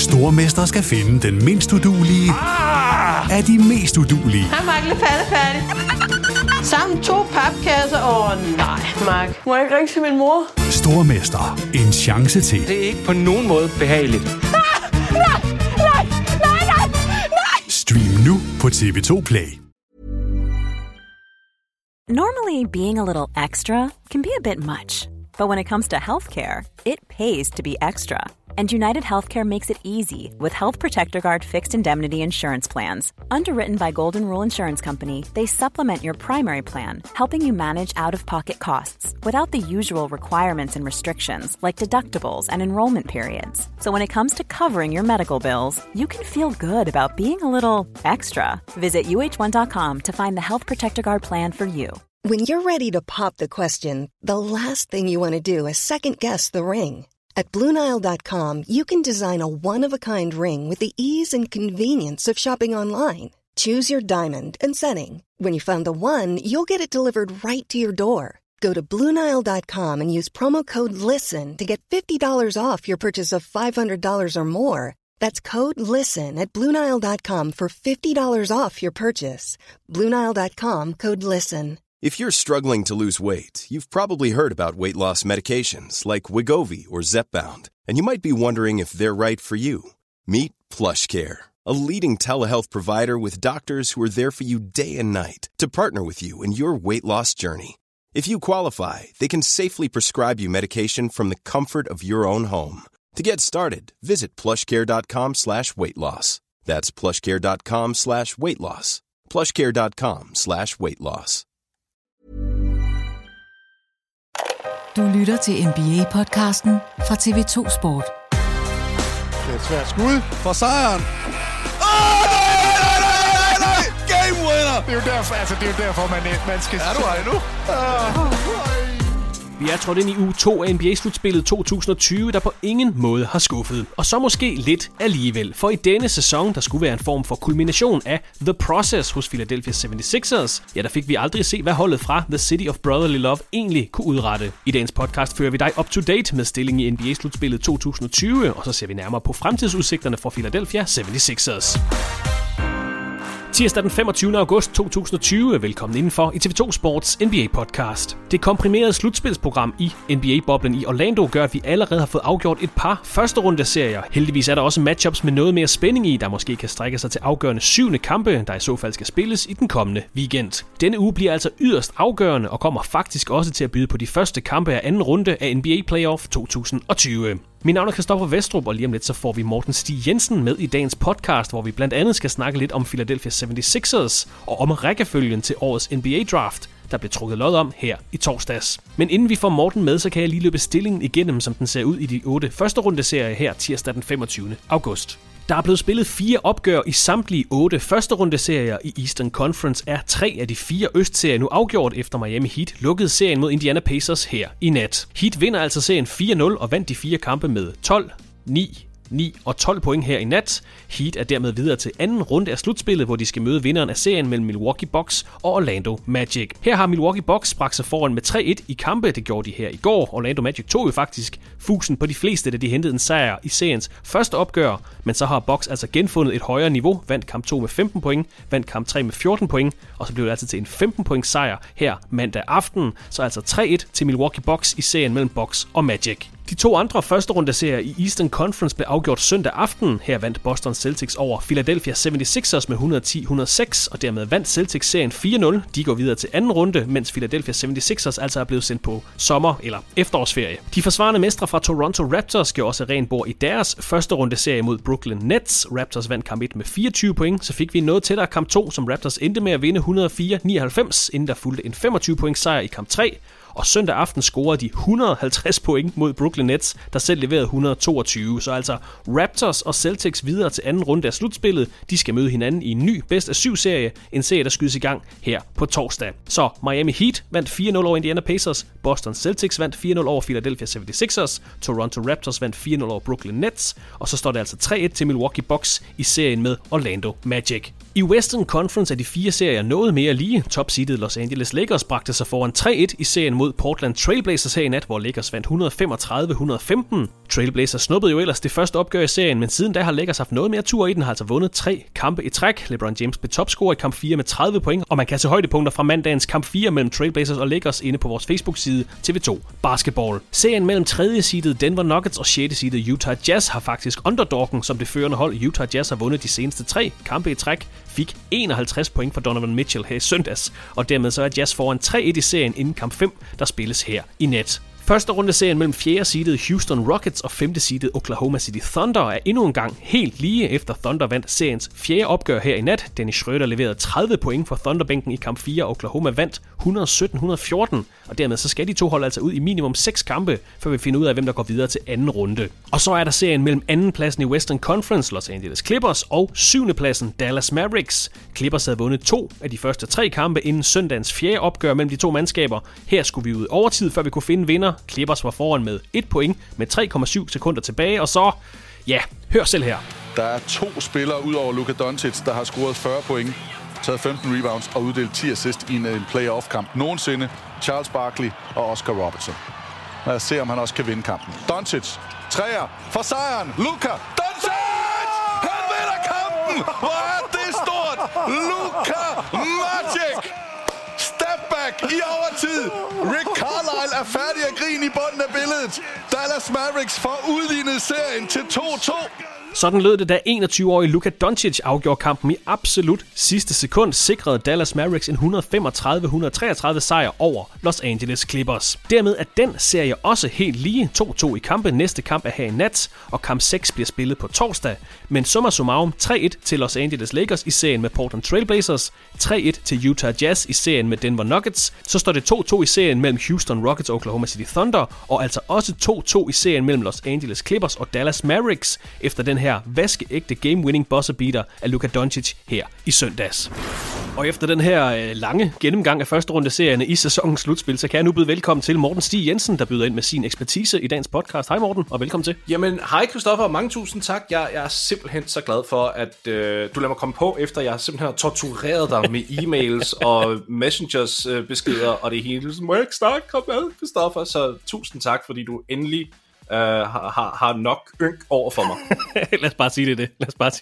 Stormester skal finde den mindst uduelige af de mest uduelige. Hej, Mark. Færdig. Sammen 2 papkasser. Nej, Mark. Må jeg ikke ringe til min mor? Stormester. En chance til. Det er ikke på nogen måde behageligt. Nej. Stream nu på TV2 Play. Normally, being a little extra can be a bit much. But when it comes to healthcare, it pays to be extra. And United Healthcare makes it easy with Health Protector Guard fixed indemnity insurance plans. Underwritten by Golden Rule Insurance Company, they supplement your primary plan, helping you manage out-of-pocket costs without the usual requirements and restrictions like deductibles and enrollment periods. So when it comes to covering your medical bills, you can feel good about being a little extra. Visit uh1.com to find the Health Protector Guard plan for you. When you're ready to pop the question, the last thing you want to do is second-guess the ring. At BlueNile.com, you can design a one-of-a-kind ring with the ease and convenience of shopping online. Choose your diamond and setting. When you find the one, you'll get it delivered right to your door. Go to BlueNile.com and use promo code LISTEN to get $50 off your purchase of $500 or more. That's code LISTEN at BlueNile.com for $50 off your purchase. BlueNile.com, code LISTEN. If you're struggling to lose weight, you've probably heard about weight loss medications like Wegovy or Zepbound, and you might be wondering if they're right for you. Meet PlushCare, a leading telehealth provider with doctors who are there for you day and night to partner with you in your weight loss journey. If you qualify, they can safely prescribe you medication from the comfort of your own home. To get started, visit plushcare.com/weightloss. That's plushcare.com/weightloss. plushcare.com/weightloss. Du lytter til NBA-podcasten fra TV2 Sport. Det er et svært skud for sejren. Nej! Game winner! Det er jo derfor, man skal... Er du her nu? Vi er trådt ind i uge 2 af NBA-slutspillet 2020, der på ingen måde har skuffet. Og så måske lidt alligevel, for i denne sæson, der skulle være en form for kulmination af The Process hos Philadelphia 76ers, ja, der fik vi aldrig se, hvad holdet fra The City of Brotherly Love egentlig kunne udrette. I dagens podcast fører vi dig up to date med stillingen i NBA-slutspillet 2020, og så ser vi nærmere på fremtidsudsigterne for Philadelphia 76ers. Tirsdag den 25. august 2020. Velkommen indenfor i TV2 Sports NBA-podcast. Det komprimerede slutspilsprogram i NBA-boblen i Orlando gør, at vi allerede har fået afgjort et par første runde-serier. Heldigvis er der også matchups med noget mere spænding i, der måske kan strække sig til afgørende 7. kampe, der i så fald skal spilles i den kommende weekend. Denne uge bliver altså yderst afgørende og kommer faktisk også til at byde på de første kampe af anden runde af NBA Playoff 2020. Mit navn er Christoffer Vestrup, og lige om lidt så får vi Morten Stig Jensen med i dagens podcast, hvor vi blandt andet skal snakke lidt om Philadelphia 76ers og om rækkefølgen til årets NBA-draft, der blev trukket lod om her i torsdags. Men inden vi får Morten med, så kan jeg lige løbe stillingen igennem, som den ser ud i de 8 første runde-serier her tirsdag den 25. august. Der er blevet spillet 4 opgør i samtlige 8 første runde-serier i Eastern Conference. Er 3 af de 4 østserier nu afgjort, efter Miami Heat lukkede serien mod Indiana Pacers her i nat. Heat vinder altså serien 4-0 og vandt de 4 kampe med 12, 9 og 12 point her i nat. Heat er dermed videre til anden runde af slutspillet, hvor de skal møde vinderen af serien mellem Milwaukee Bucks og Orlando Magic. Her har Milwaukee Bucks bragt sig foran med 3-1 i kampe. Det gjorde de her i går. Orlando Magic tog jo faktisk fusen på de fleste, da de hentede en sejr i seriens første opgør. Men så har Bucks altså genfundet et højere niveau. Vandt kamp 2 med 15 point, vandt kamp 3 med 14 point, og så blev det altså til en 15 point sejr her mandag aften. Så altså 3-1 til Milwaukee Bucks i serien mellem Bucks og Magic. De 2 andre første runde-serier i Eastern Conference blev afgjort søndag aften. Her vandt Boston Celtics over Philadelphia 76ers med 110-106, og dermed vandt Celtics serien 4-0. De går videre til anden runde, mens Philadelphia 76ers altså er blevet sendt på sommer- eller efterårsferie. De forsvarende mestre fra Toronto Raptors gjorde også ren bord i deres første runde-serie mod Brooklyn Nets. Raptors vandt kamp 1 med 24 point, så fik vi noget tættere kamp 2, som Raptors endte med at vinde 104-99, inden der fulgte en 25 point sejr i kamp 3. Og søndag aften scorede de 150 point mod Brooklyn Nets, der selv leverede 122. Så altså Raptors og Celtics videre til anden runde af slutspillet. De skal møde hinanden i en ny bedst af 7-serie. En serie, der skydes i gang her på torsdag. Så Miami Heat vandt 4-0 over Indiana Pacers. Boston Celtics vandt 4-0 over Philadelphia 76ers. Toronto Raptors vandt 4-0 over Brooklyn Nets. Og så står det altså 3-1 til Milwaukee Bucks i serien med Orlando Magic. I Western Conference er de 4 serier noget mere lige. Topseedet Los Angeles Lakers bragte sig foran 3-1 i serien mod Portland Trailblazers her i nat, hvor Lakers vandt 135-115. Trailblazers snuppede jo ellers det første opgør i serien, men siden da har Lakers haft noget mere tur i den, har altså vundet 3 kampe i træk. LeBron James blev topscorer i kamp 4 med 30 point, og man kan se højdepunkter fra mandagens kamp 4 mellem Trailblazers og Lakers inde på vores Facebook-side TV2 Basketball. Serien mellem 3. seedede Denver Nuggets og 6. seedede Utah Jazz har faktisk underdoggen som det førende hold. Utah Jazz har vundet de seneste 3 kampe i træk, fik 51 point for Donovan Mitchell her i søndags, og dermed så er Jazz foran 3-1 i serien inden kamp 5, der spilles her i nat. Første runde serien mellem 4. seedede Houston Rockets og 5. seedede Oklahoma City Thunder er endnu en gang helt lige efter Thunder vandt seriens 4. opgør her i nat. Dennis Schröder leverede 30 point for Thunderbænken i kamp 4, og Oklahoma vandt 117-114, og dermed så skal de to hold altså ud i minimum 6 kampe, før vi finder ud af, hvem der går videre til anden runde. Og så er der serien mellem anden pladsen i Western Conference, Los Angeles Clippers, og 7. pladsen Dallas Mavericks. Clippers havde vundet 2 af de første 3 kampe inden søndagens 4. opgør mellem de to mandskaber. Her skulle vi ud overtid, før vi kunne finde vinder. Clippers var foran med 1 point med 3,7 sekunder tilbage, og så, ja, hør selv her. Der er 2 spillere ud over Luka Doncic, der har scoret 40 point, taget 15 rebounds og uddelt 10 assist i en playoff-kamp nogensinde. Charles Barkley og Oscar Robertson. Lad os se, om han også kan vinde kampen. Doncic, træer for sejren. Luka Doncic! Han vinder kampen! Hvor er det stort! Luka Magic! Step back i overtid. Rick Carlisle er færdig at grine i bunden af billedet. Dallas Mavericks får udlignet serien til 2-2. Sådan lød det, da 21-årige Luka Doncic afgjorde kampen i absolut sidste sekund, sikrede Dallas Mavericks en 135-133 sejr over Los Angeles Clippers. Dermed er den serie også helt lige, 2-2 i kampe. Næste kamp er her i nat, og kamp 6 bliver spillet på torsdag. Men summa summarum 3-1 til Los Angeles Lakers i serien med Portland Trailblazers, 3-1 til Utah Jazz i serien med Denver Nuggets, så står det 2-2 i serien mellem Houston Rockets og Oklahoma City Thunder, og altså også 2-2 i serien mellem Los Angeles Clippers og Dallas Mavericks, efter den her vaskeægte game-winning buzzer beater af Luka Doncic her i søndags. Og efter den her lange gennemgang af første runde serierne i sæsonens slutspil, så kan jeg nu byde velkommen til Morten Stig Jensen, der byder ind med sin ekspertise i dagens podcast. Hej Morten, og velkommen til. Jamen, hej Christoffer, mange tusind tak. Jeg er simpelthen så glad for, at du lader mig komme på, efter jeg simpelthen har tortureret dig med e-mails og messengers beskeder, og det hele. Må jeg ikke snart komme med, Christoffer? Så tusind tak, fordi du endelig har nok ynk over for mig. Lad os bare sige det.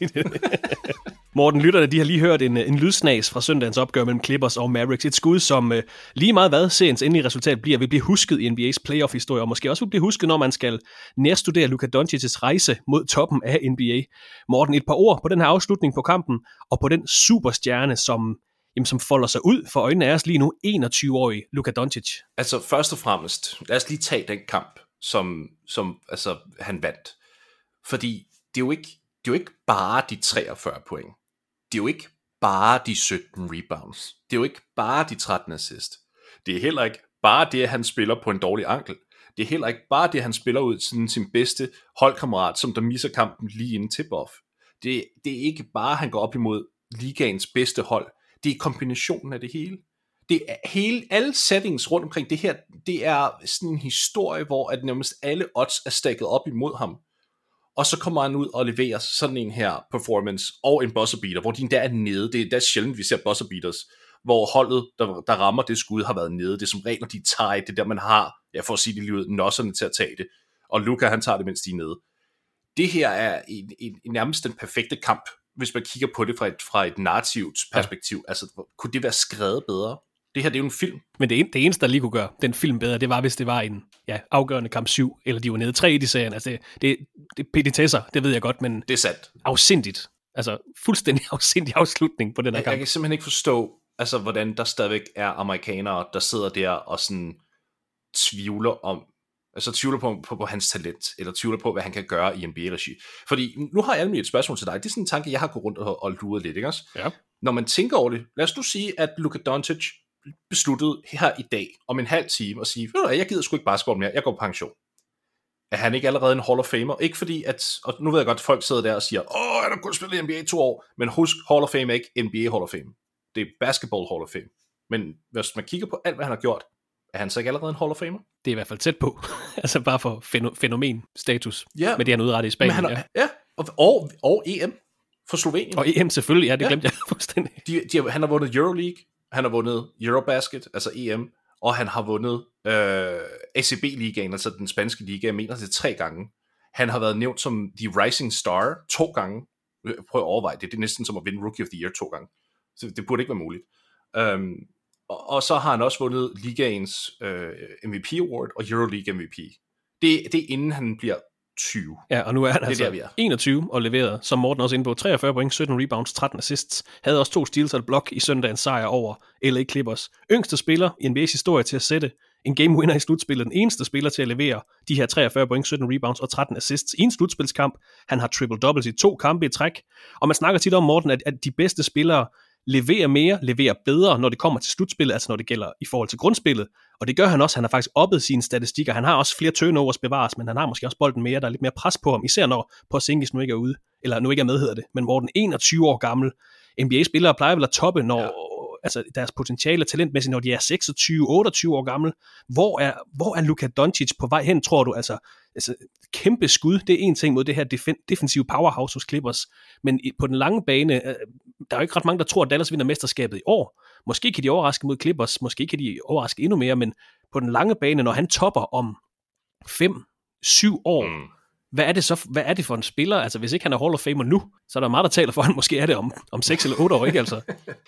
Morten, lytterne, de har lige hørt en lydsnas fra søndagens opgør mellem Clippers og Mavericks. Et skud, som lige meget hvad seriens endelige resultat vil blive husket i NBA's playoff-historie, og måske også vil blive husket, når man skal nærstudere Luka Doncic's rejse mod toppen af NBA. Morten, et par ord på den her afslutning på kampen, og på den superstjerne, som folder sig ud for øjnene af os lige nu, 21-årige Luka Doncic. Altså først og fremmest, lad os lige tage den kamp, som altså, han vandt. Fordi det er jo ikke bare de 43 point. Det er jo ikke bare de 17 rebounds. Det er jo ikke bare de 13 assist. Det er heller ikke bare det, at han spiller på en dårlig ankel. Det er heller ikke bare det, at han spiller ud sådan sin bedste holdkammerat, som der misser kampen lige inden tip-off. Det er ikke bare, at han går op imod ligaens bedste hold. Det er kombinationen af det hele. Det er alle settings rundt omkring det her, det er sådan en historie, hvor at nærmest alle odds er stakket op imod ham. Og så kommer han ud og leverer sådan en her performance og en buzzer beater, hvor de endda er nede. Det er sjældent, vi ser buzzer beaters, hvor holdet, der rammer det skud, har været nede. Det er som regel, når de tager det der, man har, for at sige det lige ud, nosserne til at tage det. Og Luka, han tager det, mens de er nede. Det her er nærmest den perfekte kamp, hvis man kigger på det fra et narrativt perspektiv. Altså, kunne det være skrevet bedre? Det her, det er jo en film. Men det eneste, der lige kunne gøre den film bedre, det var, hvis det var en afgørende kamp 7, eller de var nede 3 i serien. Altså, det petitesser, det ved jeg godt, men det er sandt. Afsindigt. Altså, fuldstændig afsindig afslutning på den her kamp. Jeg kan simpelthen ikke forstå, altså, hvordan der stadigvæk er amerikanere, der sidder der og sådan tvivler på hans talent, eller tvivler på, hvad han kan gøre i NBA-regi. Fordi nu har jeg et spørgsmål til dig. Det er sådan en tanke, jeg har gået rundt og luret lidt, ikke også? Ja. Når man tænker over det, lad os nu sige, at Luka Doncic besluttede her i dag, om en halv time, at sige, ved du, jeg gider sgu ikke basketball mere, jeg går på pension. Er han ikke allerede en Hall of Famer? Ikke fordi, og nu ved jeg godt, at folk sidder der og siger, han har kun spillet i NBA i 2 år, men husk, Hall of Fame er ikke NBA Hall of Fame. Det er Basketball Hall of Fame. Men hvis man kigger på alt, hvad han har gjort, er han så ikke allerede en Hall of Famer? Det er i hvert fald tæt på. Altså bare for fænomen-status, med det han udrettede i Spanien. Og EM for Slovenien. Og EM selvfølgelig, det glemte jeg fuldstændig. Han har vundet Euroleague, han har vundet Eurobasket, altså EM, og han har vundet ACB-ligaen, altså den spanske liga, jeg mener det 3 gange. Han har været nævnt som The Rising Star 2 gange. Prøv at overveje det. Det er næsten som at vinde Rookie of the Year 2 gange. Så det burde ikke være muligt. Og så har han også vundet ligaens MVP Award og Euroleague MVP. Det er inden han bliver 20. Ja, og nu er han altså der, 21 og leveret, som Morten også inde på, 43 point, 17 rebounds, 13 assists. Havde også 2 steals og et block i søndagens sejr over LA Clippers. Yngste spiller i NBA's historie til at sætte en game winner i slutspillet. Den eneste spiller til at levere de her 43 point, 17 rebounds og 13 assists i en slutspilskamp. Han har triple-doubles i 2 kampe i træk. Og man snakker tit om, Morten, at de bedste spillere leverer mere, leverer bedre, når det kommer til slutspillet, altså når det gælder i forhold til grundspillet. Og det gør han også. Han har faktisk oppet sine statistikker. Han har også flere turnovers bevares, men han har måske også bolden mere. Der er lidt mere pres på ham, især når Porzingis nu ikke er ude, eller nu ikke er med, hedder det. Men Morten, 21 år gammel. NBA-spillere plejer vel at toppe, når altså deres potentiale talentmæssigt, når de er 26-28 år gamle. Hvor er Luka Doncic på vej hen, tror du? Altså kæmpe skud, det er en ting mod det her defensive powerhouse hos Clippers. Men på den lange bane, der er jo ikke ret mange, der tror, at Dallas vinder mesterskabet i år. Måske kan de overraske mod Clippers, måske kan de overraske endnu mere, men på den lange bane, når han topper om 5-7 år, hvad er det for en spiller? Altså hvis ikke han er Hall of Famer nu, så er der meget, der taler for, at han måske er det om 6 eller 8 år, ikke altså?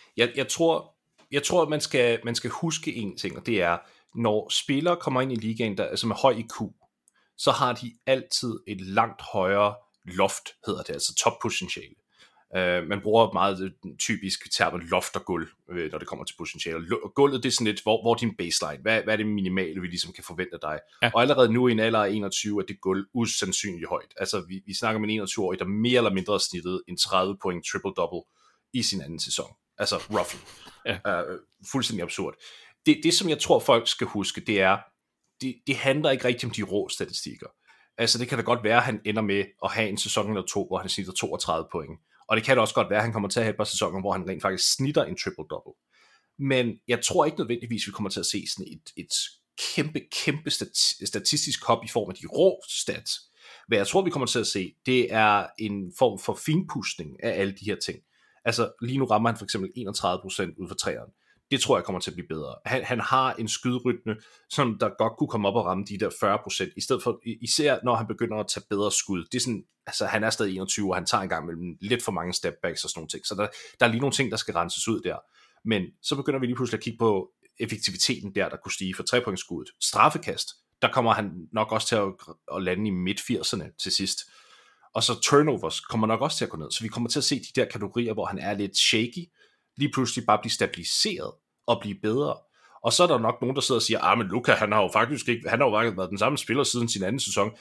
Jeg tror, at man skal huske en ting, og det er, når spillere kommer ind i ligaen, der altså med høj IQ, så har de altid et langt højere loft, hedder det, altså top potentiale. Man bruger meget typisk termen loft og gulv, når det kommer til potentiale. Gulvet, det er sådan lidt, hvor din baseline, hvad er det minimale, vi ligesom kan forvente dig. Ja. Og allerede nu i en alder af 21 er det gulv usandsynligt højt. Altså vi snakker om en 21-årig, der mere eller mindre har snittet en 30 point triple-double i sin anden sæson. Altså roughly. Ja. Fuldstændig absurd. Det som jeg tror folk skal huske, det er, det handler ikke rigtig om de rå statistikker. Altså det kan da godt være, at han ender med at have en sæson eller 2, hvor han snitter 32 point. Og det kan da også godt være, at han kommer til at have et par sæsoner, hvor han rent faktisk snitter en triple-double. Men jeg tror ikke nødvendigvis, vi kommer til at se sådan et kæmpe statistisk hop i form af de rå stats. Hvad jeg tror, vi kommer til at se, det er en form for finpudsning af alle de her ting. Altså lige nu rammer han for eksempel 31% ud for træerne. Det tror jeg kommer til at blive bedre. Han har en skyderytme, som der godt kunne komme op og ramme de der 40%, i stedet for, især når han begynder at tage bedre skud. Det er sådan, altså han er stadig 21, og han tager en gang mellem lidt for mange stepbacks og sådan nogle ting. Så der er lige nogle ting, der skal renses ud der. Men så begynder vi lige pludselig at kigge på effektiviteten der kunne stige for 3-pointskuddet. Straffekast, der kommer han nok også til at lande i midt-80'erne til sidst. Og så turnovers kommer nok også til at gå ned. Så vi kommer til at se de der kategorier, hvor han er lidt shaky, lige pludselig bare blive stabiliseret og blive bedre. Og så er der nok nogen, der sidder og siger, men Luka, han har jo faktisk været den samme spiller siden sin anden sæson.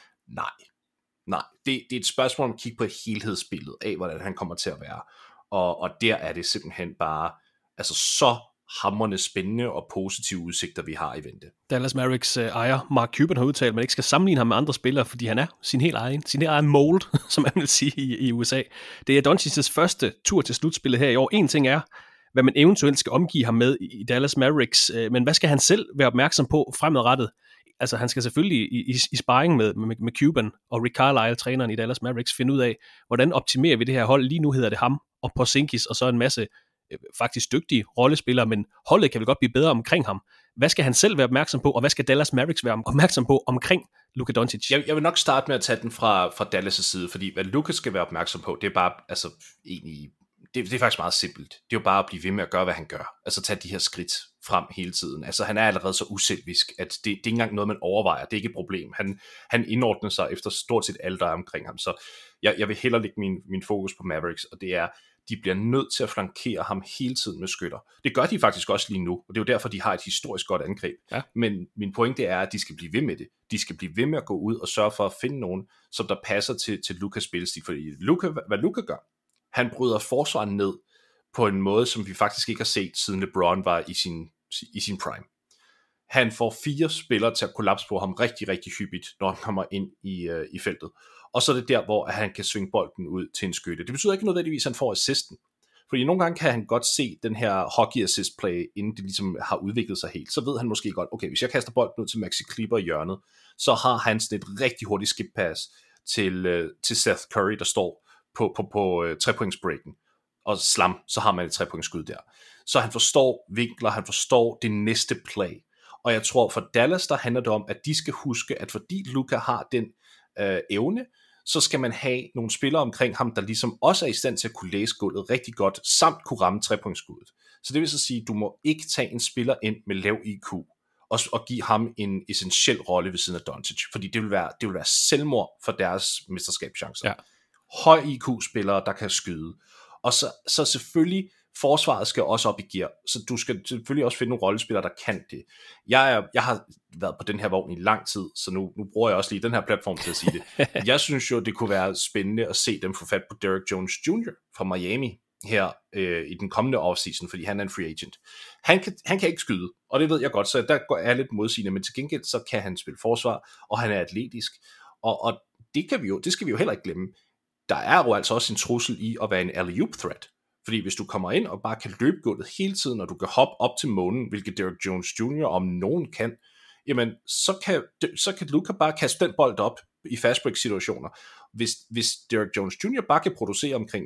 Nej. Det er et spørgsmål om at kigge på helhedsbilledet af, hvordan han kommer til at være. Og der er det simpelthen bare altså så hamrende spændende og positive udsigter, vi har i vente. Dallas Mavericks ejer Mark Cuban har udtalt, at man ikke skal sammenligne ham med andre spillere, fordi han er sin helt egen mold, som man vil sige i USA. Det er Doncic's første tur til slutspillet her i år. En ting er, hvad man eventuelt skal omgive ham med i Dallas Mavericks, men hvad skal han selv være opmærksom på fremadrettet? Altså han skal selvfølgelig i sparring med Cuban og Rick Carlisle, træneren i Dallas Mavericks, finde ud af, hvordan optimerer vi det her hold. Lige nu hedder det ham og Porzingis, og så en masse faktisk dygtige rollespillere, men holdet kan vel godt blive bedre omkring ham. Hvad skal han selv være opmærksom på, og hvad skal Dallas Mavericks være opmærksom på omkring Luka Doncic? Jeg vil nok starte med at tage den fra Dallas' side, fordi hvad Luka skal være opmærksom på, det er bare, altså egentlig, det er faktisk meget simpelt. Det er jo bare at blive ved med at gøre, hvad han gør. Altså tage de her skridt frem hele tiden. Altså han er allerede så uselvisk, at det er ikke engang noget, man overvejer. Det er ikke et problem. Han indordner sig efter stort set alt, der er omkring ham. Så jeg vil hellere lægge min fokus på Mavericks, og det er, de bliver nødt til at flankere ham hele tiden med skytter. Det gør de faktisk også lige nu, og det er jo derfor, de har et historisk godt angreb. Ja. Men min pointe er, at de skal blive ved med det. De skal blive ved med at gå ud og sørge for at finde nogen, som der passer til Lukas spilstil. Fordi hvad Luka gør, han bryder forsvaret ned på en måde, som vi faktisk ikke har set, siden LeBron var i sin prime. Han får 4 spillere til at kollapse på ham rigtig, rigtig hyppigt, når han kommer ind i feltet. Og så er det der, hvor han kan svinge bolden ud til en skytte. Det betyder ikke nødvendigvis, at han får assisten. Fordi nogle gange kan han godt se den her hockey assist play, inden det ligesom har udviklet sig helt. Så ved han måske godt, okay, hvis jeg kaster bolden ud til Maxi Kleber i hjørnet, så har han sådan et rigtig hurtigt skip pass til Seth Curry, der står på 3-pointsbreaken. Og slam, så har man et 3-pointsskud der. Så han forstår vinkler, han forstår det næste play. Og jeg tror for Dallas, der handler det om, at de skal huske, at fordi Luka har den evne, så skal man have nogle spillere omkring ham, der ligesom også er i stand til at kunne læse gulvet rigtig godt, samt kunne ramme 3-pointskuddet. Så det vil så sige, at du må ikke tage en spiller ind med lav IQ, og give ham en essentiel rolle ved siden af Doncic, fordi det vil være selvmord for deres mesterskabschancer. Ja. Høj IQ-spillere, der kan skyde. Og så selvfølgelig, forsvaret skal også op i gear, så du skal selvfølgelig også finde nogle rollespillere, der kan det. Jeg har været på den her vogn i lang tid, så nu bruger jeg også lige den her platform til at sige det. Jeg synes jo, det kunne være spændende at se dem få fat på Derrick Jones Jr. fra Miami her i den kommende offseason, fordi han er en free agent. Han kan ikke skyde, og det ved jeg godt, så der er lidt modsigende, men til gengæld så kan han spille forsvar, og han er atletisk, og det skal vi jo heller ikke glemme. Der er jo altså også en trussel i at være en alley-oop threat. Fordi hvis du kommer ind og bare kan løbe gulvet hele tiden, og du kan hoppe op til månen, hvilket Derrick Jones Jr. om nogen kan, jamen så kan Luka bare kaste den bold op i fast break situationer. Hvis Derrick Jones Jr. bare kan producere omkring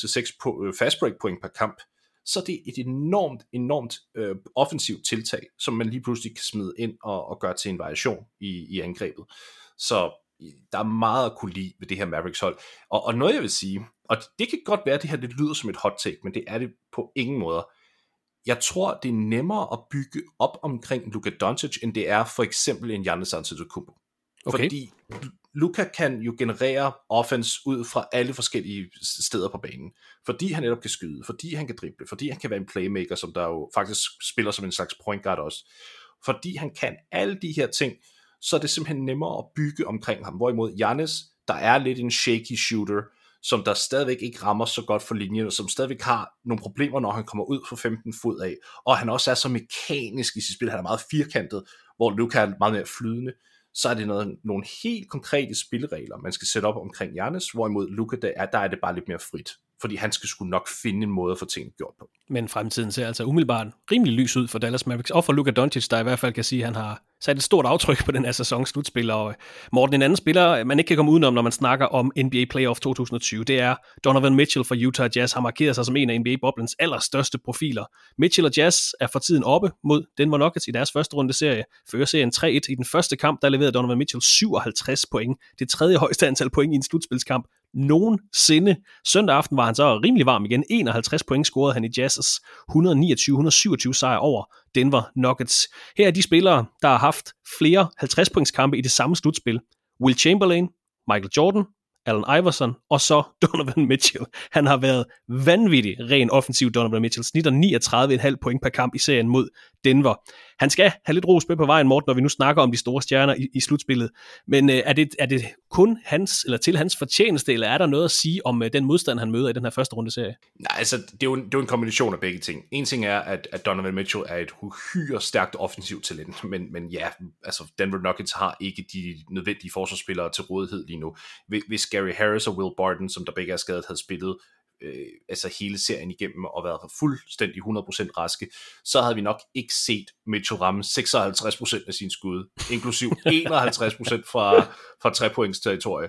4-6 fast break point per kamp, så det er et enormt offensivt tiltag, som man lige pludselig kan smide ind og gøre til en variation i angrebet. Så der er meget at kunne lide ved det her Mavericks hold. Og noget jeg vil sige, og det kan godt være, at det her det lyder som et hot take, men det er det på ingen måder. Jeg tror, det er nemmere at bygge op omkring Luka Doncic, end det er for eksempel en Giannis Antetokounmpo. Okay. Fordi Luka kan jo generere offense ud fra alle forskellige steder på banen. Fordi han netop kan skyde, fordi han kan drible, fordi han kan være en playmaker, som der jo faktisk spiller som en slags point guard også. Fordi han kan alle de her ting, så er det simpelthen nemmere at bygge omkring ham. Hvorimod Giannis, der er lidt en shaky shooter, som der stadigvæk ikke rammer så godt for linjen, og som stadigvæk har nogle problemer, når han kommer ud for 15 fod af. Og han også er så mekanisk i sit spil, han er meget firkantet, hvor Luka er meget mere flydende. Så er det nogle helt konkrete spilleregler, man skal sætte op omkring Giannis, hvorimod Luka, der er det bare lidt mere frit. Fordi han skal sgu nok finde en måde at få tingene gjort på. Men fremtiden ser altså umiddelbart rimelig lys ud for Dallas Mavericks, og for Luka Doncic, der i hvert fald kan sige, at han har sat et stort aftryk på den her sæsons slutspil. Og Morten, en anden spiller, man ikke kan komme udenom, når man snakker om NBA Playoff 2020, det er Donovan Mitchell fra Utah Jazz, har markeret sig som en af NBA-boblens allerstørste profiler. Mitchell og Jazz er for tiden oppe mod Denver Nuggets i deres første runde serie. Fører serien 3-1 i den første kamp, der leverede Donovan Mitchell 57 point. Det tredje højeste antal point i en slutspilskamp nogensinde. Søndag aften var han så rimelig varm igen. 51 point scorede han i Jazz's 129-127 sejr over Denver Nuggets. Her er de spillere, der har haft flere 50-pointskampe i det samme slutspil. Will Chamberlain, Michael Jordan, Allen Iverson og så Donovan Mitchell. Han har været vanvittig ren offensiv, Donovan Mitchell. Snitter 39,5 point per kamp i serien mod Denver. Han skal have lidt ros med på vejen, Morten, når vi nu snakker om de store stjerner i slutspillet. Men er det kun hans, eller til hans fortjeneste, eller er der noget at sige om den modstand, han møder i den her første runde serie? Nej, altså, det er jo en kombination af begge ting. En ting er, at Donovan Mitchell er et uhyre stærkt offensivt talent, men ja, altså Denver Nuggets har ikke de nødvendige forsvarsspillere til rådighed lige nu. Hvis Gary Harris og Will Barton, som der begge er skadet, havde spillet altså hele serien igennem og været fuldstændig 100% raske, så havde vi nok ikke set Mitchell ramme 56% af sin skud, inklusiv 51% fra 3-points territorie.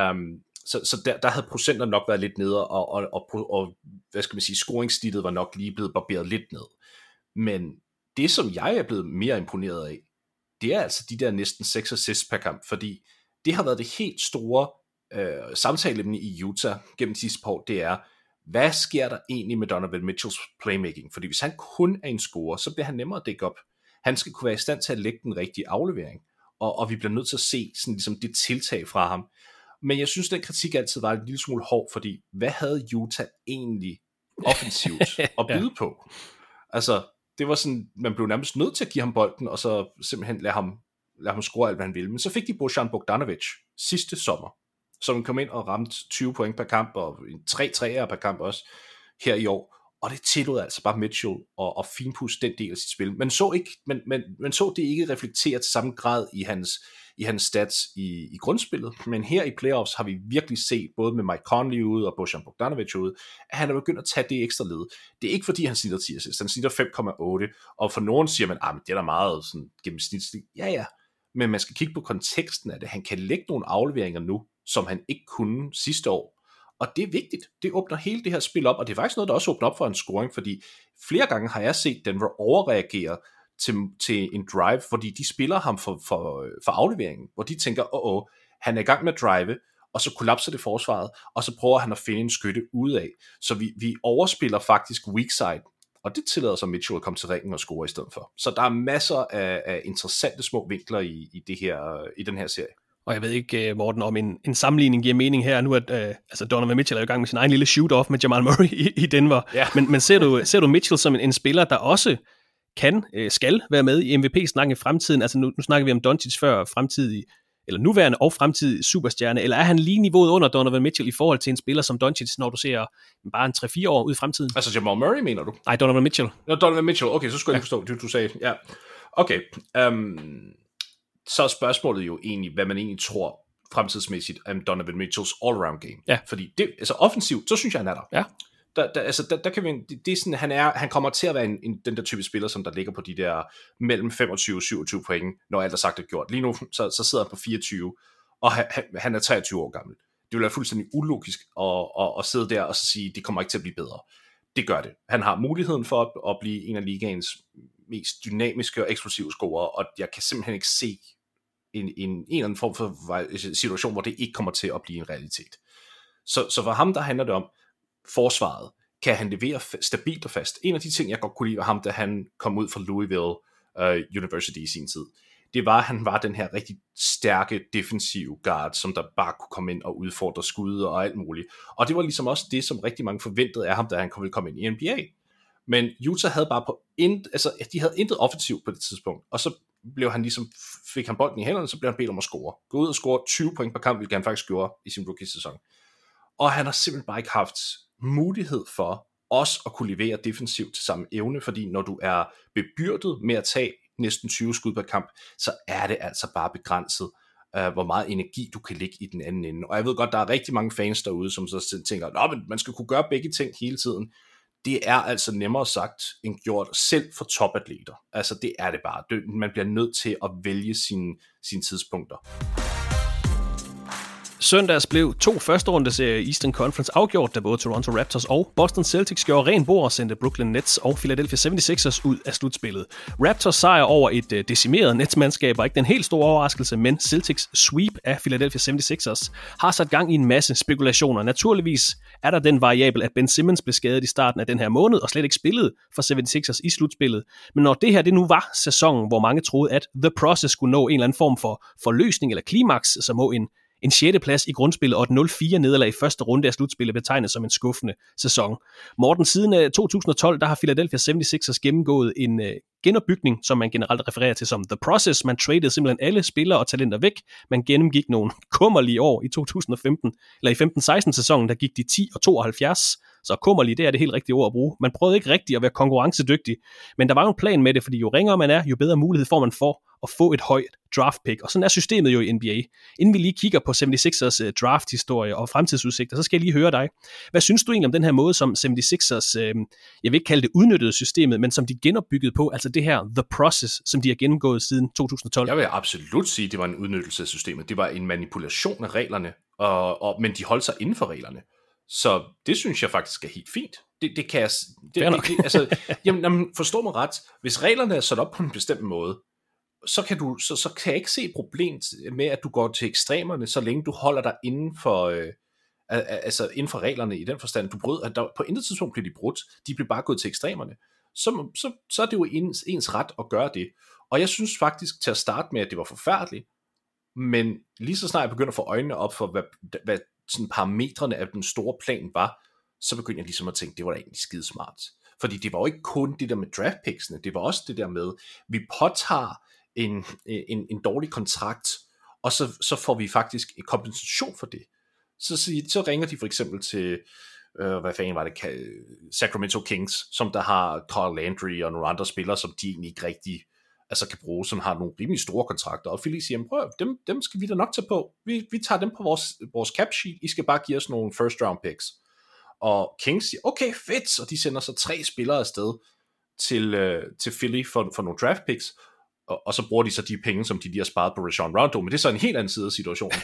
Så der havde procenter nok været lidt nede, og hvad skal man sige, scoringssnittet var nok lige blevet barberet lidt ned. Men det, som jeg er blevet mere imponeret af, det er altså de der næsten 6 assists per kamp, fordi det har været det helt store samtaleemne i Utah gennem de sidste par år, det er, hvad sker der egentlig med Donovan Mitchells playmaking? Fordi hvis han kun er en scorer, så bliver han nemmere at dække op. Han skal kunne være i stand til at lægge den rigtige aflevering, og vi bliver nødt til at se sådan ligesom det tiltag fra ham. Men jeg synes, den kritik altid var en lille smule hård, fordi hvad havde Utah egentlig offensivt at byde på? Altså, det var sådan, man blev nærmest nødt til at give ham bolden, og så simpelthen lade ham score alt, hvad han ville. Men så fik de Bojan Bogdanovic sidste sommer, som kom ind og ramte 20 point per kamp, og 3 træer per kamp også her i år. Og det tillod altså bare Mitchell at finpudse den del af sit spil. Man så det ikke reflektere til samme grad i hans stats i grundspillet. Men her i playoffs har vi virkelig set, både med Mike Conley ude og Bojan Bogdanovic ude, at han er begyndt at tage det ekstra led. Det er ikke fordi, han snitter 10 assists. Han snitter 5,8. Og for nogen siger man, men det er da meget sådan gennemsnitligt. Ja. Men man skal kigge på konteksten af det. Han kan lægge nogle afleveringer nu, som han ikke kunne sidste år. Og det er vigtigt. Det åbner hele det her spil op, og det er faktisk noget, der også åbner op for en scoring, fordi flere gange har jeg set Denver overreagere til en drive, fordi de spiller ham for afleveringen, hvor de tænker, han er i gang med at drive, og så kollapser det forsvaret, og så prøver han at finde en skytte udad. Så vi overspiller faktisk weak side, og det tillader så Mitchell at komme til ringen og score i stedet for. Så der er masser af interessante små vinkler i den her serie. Og jeg ved ikke, Morten, om en sammenligning giver mening her nu, at Donovan Mitchell er i gang med sin egen lille shoot-off med Jamal Murray i Denver. Ja. Men ser du Mitchell som en spiller, der også skal være med i MVP-snakken i fremtiden? Altså nu snakker vi om Doncic før fremtidig, eller nuværende og fremtidig superstjerne, eller er han lige niveauet under Donovan Mitchell i forhold til en spiller som Doncic, når du ser bare en 3-4 år ud i fremtiden? Altså Jamal Murray, mener du? Nej, Donovan Mitchell. Nå, Donovan Mitchell, okay, så skulle jeg forstå det, du sagde. Ja. Okay, så er spørgsmålet jo egentlig, hvad man egentlig tror fremtidsmæssigt om Donovan Mitchells all-around game. Ja. Fordi det, altså offensivt, så synes jeg, han er der. Ja. Der kan vi, det er sådan, han kommer til at være den der type spiller, som der ligger på de der mellem 25 og 27 point, når alt er sagt og gjort. Lige nu, så sidder han på 24, og han er 23 år gammel. Det vil være fuldstændig ulogisk at sidde der og så sige, det kommer ikke til at blive bedre. Det gør det. Han har muligheden for at blive en af ligaens mest dynamiske og eksplosive scorer, og jeg kan simpelthen ikke se en eller anden form for situation, hvor det ikke kommer til at blive en realitet. Så for ham, der handler det om forsvaret. Kan han levere stabilt og fast? En af de ting, jeg godt kunne lide af ham, da han kom ud fra Louisville University i sin tid, det var, at han var den her rigtig stærke defensive guard, som der bare kunne komme ind og udfordre skud og alt muligt. Og det var ligesom også det, som rigtig mange forventede af ham, da han ville komme ind i NBA. Men Utah havde bare de havde intet offensivt på det tidspunkt, og så fik han bolden i hænderne, så blev han bedt om at score. Gå ud og score 20 point per kamp, hvilket han faktisk gjorde i sin rookie-sæson. Og han har simpelthen bare ikke haft mulighed for også at kunne levere defensivt til samme evne, fordi når du er bebyrdet med at tage næsten 20 skud per kamp, så er det altså bare begrænset, hvor meget energi du kan lægge i den anden ende. Og jeg ved godt, der er rigtig mange fans derude, som så tænker, men man skal kunne gøre begge ting hele tiden. Det er altså nemmere sagt end gjort, selv for topatleter. Altså det er det bare. Man bliver nødt til at vælge sine tidspunkter. Søndags blev 2 førsterundeserier i Eastern Conference afgjort, da både Toronto Raptors og Boston Celtics gjorde ren bord og sendte Brooklyn Nets og Philadelphia 76ers ud af slutspillet. Raptors sejr over et decimeret Nets-mandskab var ikke den helt store overraskelse, men Celtics sweep af Philadelphia 76ers har sat gang i en masse spekulationer. Naturligvis er der den variabel, at Ben Simmons blev skadet i starten af den her måned og slet ikke spillede for 76ers i slutspillet. Men når det nu var sæsonen, hvor mange troede, at The Process skulle nå en eller anden form for forløsning eller klimaks, så må en 6. plads i grundspillet og et 0-4 nederlag i første runde af slutspillet betegnet som en skuffende sæson. Morten, siden 2012, der har Philadelphia 76ers gennemgået en genopbygning, som man generelt refererer til som The Process. Man traded simpelthen alle spillere og talenter væk. Man gennemgik nogle kummerlige år i 2015, eller i 15-16 sæsonen, der gik de 10 og 72. Så kummerlige, det er det helt rigtige ord at bruge. Man prøvede ikke rigtigt at være konkurrencedygtig, men der var jo en plan med det, fordi jo ringere man er, jo bedre mulighed får man for at få et højt draft pick. Og sådan er systemet jo i NBA. Inden vi lige kigger på 76ers draft-historie og fremtidsudsigter, så skal jeg lige høre dig. Hvad synes du egentlig om den her måde, som 76ers, jeg vil ikke kalde det udnyttede systemet, men som de genopbyggede på, altså det her The Process, som de har gennemgået siden 2012? Jeg vil absolut sige, at det var en udnyttelse af systemet. Det var en manipulation af reglerne, men de holdt sig inden for reglerne. Så det synes jeg faktisk er helt fint. Det kan jeg... forstå mig ret. Hvis reglerne er sat op på en bestemt måde, så kan jeg ikke se et problem med, at du går til ekstremerne, så længe du holder dig inden for, inden for reglerne i den forstand. På intet tidspunkt bliver de brudt. De bliver bare gået til ekstremerne. Så er det jo ens ret at gøre det. Og jeg synes faktisk til at starte med, at det var forfærdeligt, men lige så snart jeg begynder at få øjnene op for, hvad sådan parametrene af den store plan var, så begyndte jeg ligesom at tænke, det var da egentlig skidesmart. Fordi det var jo ikke kun det der med draftpicksene, det var også det der med, vi påtager en dårlig kontrakt, og så får vi faktisk en kompensation for det. Så ringer de for eksempel til, hvad fanden var det, Sacramento Kings, som der har Carl Landry og nogle andre spillere, som de egentlig ikke rigtig kan bruge, som har nogle rimelig store kontrakter, og Philly siger, prøv, dem skal vi da nok tage på. Vi tager dem på vores cap sheet, I skal bare give os nogle first round picks. Og Kings siger, okay, fedt, og de sender så 3 spillere afsted til Philly for nogle draft picks, og så bruger de så de penge, som de lige har sparet på Rajon Rondo, men det er så en helt anden side af situationen,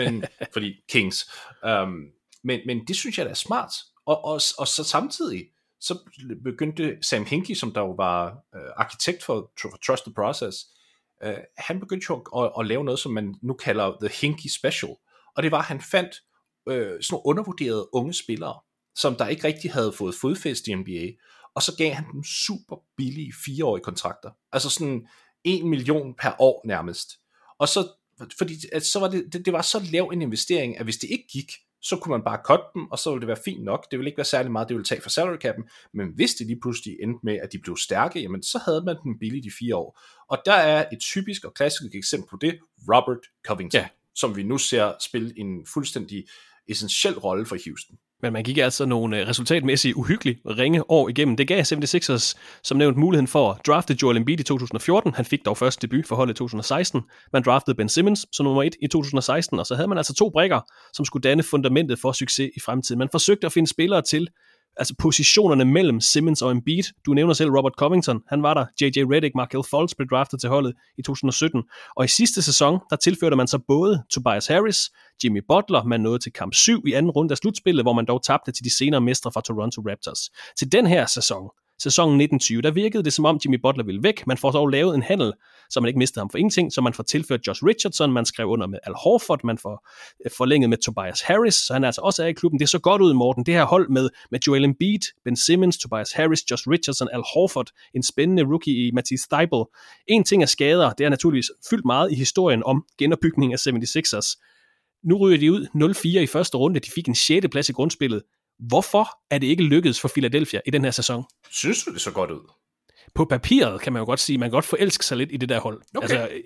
fordi Kings. Men det synes jeg da er smart, og så samtidig, så begyndte Sam Hinkie, som der jo var arkitekt for Trust the Process, han begyndte jo at lave noget, som man nu kalder The Hinkie Special. Og det var, at han fandt sådan nogle undervurderede unge spillere, som der ikke rigtig havde fået fodfæste i NBA, og så gav han dem super billige 4-årige kontrakter. Altså sådan 1 million per år nærmest. Og så, fordi at så var det var så lav en investering, at hvis det ikke gik, så kunne man bare cutte dem, og så ville det være fint nok. Det ville ikke være særlig meget, det ville tage for salary cap'en, men hvis det lige pludselig endte med, at de blev stærke, jamen så havde man dem billigt i 4 år. Og der er et typisk og klassisk eksempel på det, Robert Covington, som vi nu ser spille en fuldstændig essentiel rolle for Houston. Men man gik altså nogle resultatmæssigt uhyggeligt ringe år igennem. Det gav 76ers som nævnt muligheden for at drafte Joel Embiid i 2014. Han fik dog først debut for holdet i 2016. Man draftede Ben Simmons som nummer 1 i 2016, og så havde man altså 2 brikker, som skulle danne fundamentet for succes i fremtiden. Man forsøgte at finde spillere til altså positionerne mellem Simmons og Embiid. Du nævner selv Robert Covington, han var der. J.J. Redick, Markelle Fultz blev draftet til holdet i 2017. Og i sidste sæson, der tilførte man så både Tobias Harris, Jimmy Butler, man nåede til kamp 7 i anden runde af slutspillet, hvor man dog tabte til de senere mestre fra Toronto Raptors. Til den her sæson, sæsonen 1920, der virkede det som om Jimmy Butler ville væk. Man får dog lavet en handel, så man ikke mistede ham for ingenting, så man får tilført Josh Richardson, man skrev under med Al Horford, man får forlænget med Tobias Harris, så han er altså også i klubben. Det er så godt ud, Morten. Det her hold med Joel Embiid, Ben Simmons, Tobias Harris, Josh Richardson, Al Horford, en spændende rookie i Matisse Thybulle. En ting er skader, det er naturligvis fyldt meget i historien om genopbygning af 76ers. Nu ryger de ud 0-4 i første runde, de fik en 6. plads i grundspillet. Hvorfor er det ikke lykkedes for Philadelphia i den her sæson? Synes du, det så godt ud? På papiret kan man jo godt sige, man kan godt forelske sig lidt i det der hold. Okay. Altså,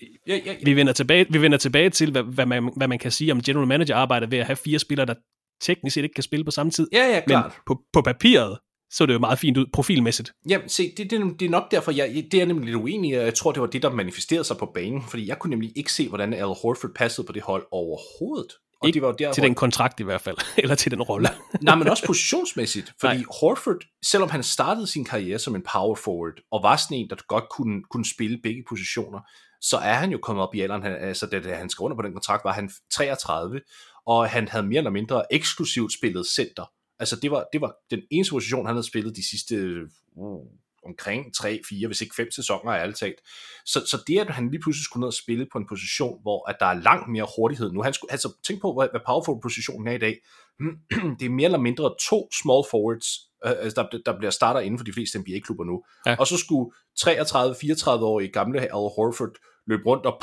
vi vender tilbage til, hvad man kan sige om general manager arbejder ved at have 4 spillere, der teknisk set ikke kan spille på samme tid. Ja, klart. Men på papiret, så er det jo meget fint ud profilmæssigt. Jamen, se, det er nok derfor, det er nemlig lidt uenig, og jeg tror, det var det, der manifesterede sig på banen, fordi jeg kunne nemlig ikke se, hvordan Al Horford passede på det hold overhovedet. Og ikke det var der, til den kontrakt i hvert fald, eller til den rolle. Nej, men også positionsmæssigt, fordi Horford, selvom han startede sin karriere som en power forward, og var sådan en, der godt kunne spille begge positioner, så er han jo kommet op i alderen, da han skrev under på den kontrakt, var han 33, og han havde mere eller mindre eksklusivt spillet center. Altså det var den eneste position, han havde spillet de sidste omkring 3, 4, hvis ikke 5 sæsoner er alt talt. Så det, at han lige pludselig skulle ned og spille på en position, hvor at der er langt mere hurtighed nu. Han skulle altså tænke på, hvad power forward positionen er i dag. Det er mere eller mindre 2 small forwards, der bliver starter inden for de fleste NBA-klubber nu. Ja. Og så skulle 33-34-årige gamle Al Horford løbe rundt og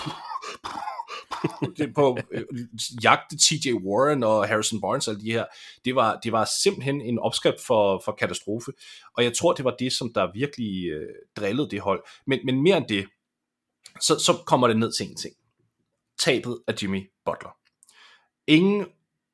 på jagte TJ Warren og Harrison Barnes og alle de her. Det var simpelthen en opskrift for katastrofe, og jeg tror, det var det, som der virkelig drillede det hold. Men mere end det, så kommer det ned til en ting. Tabet af Jimmy Butler. Ingen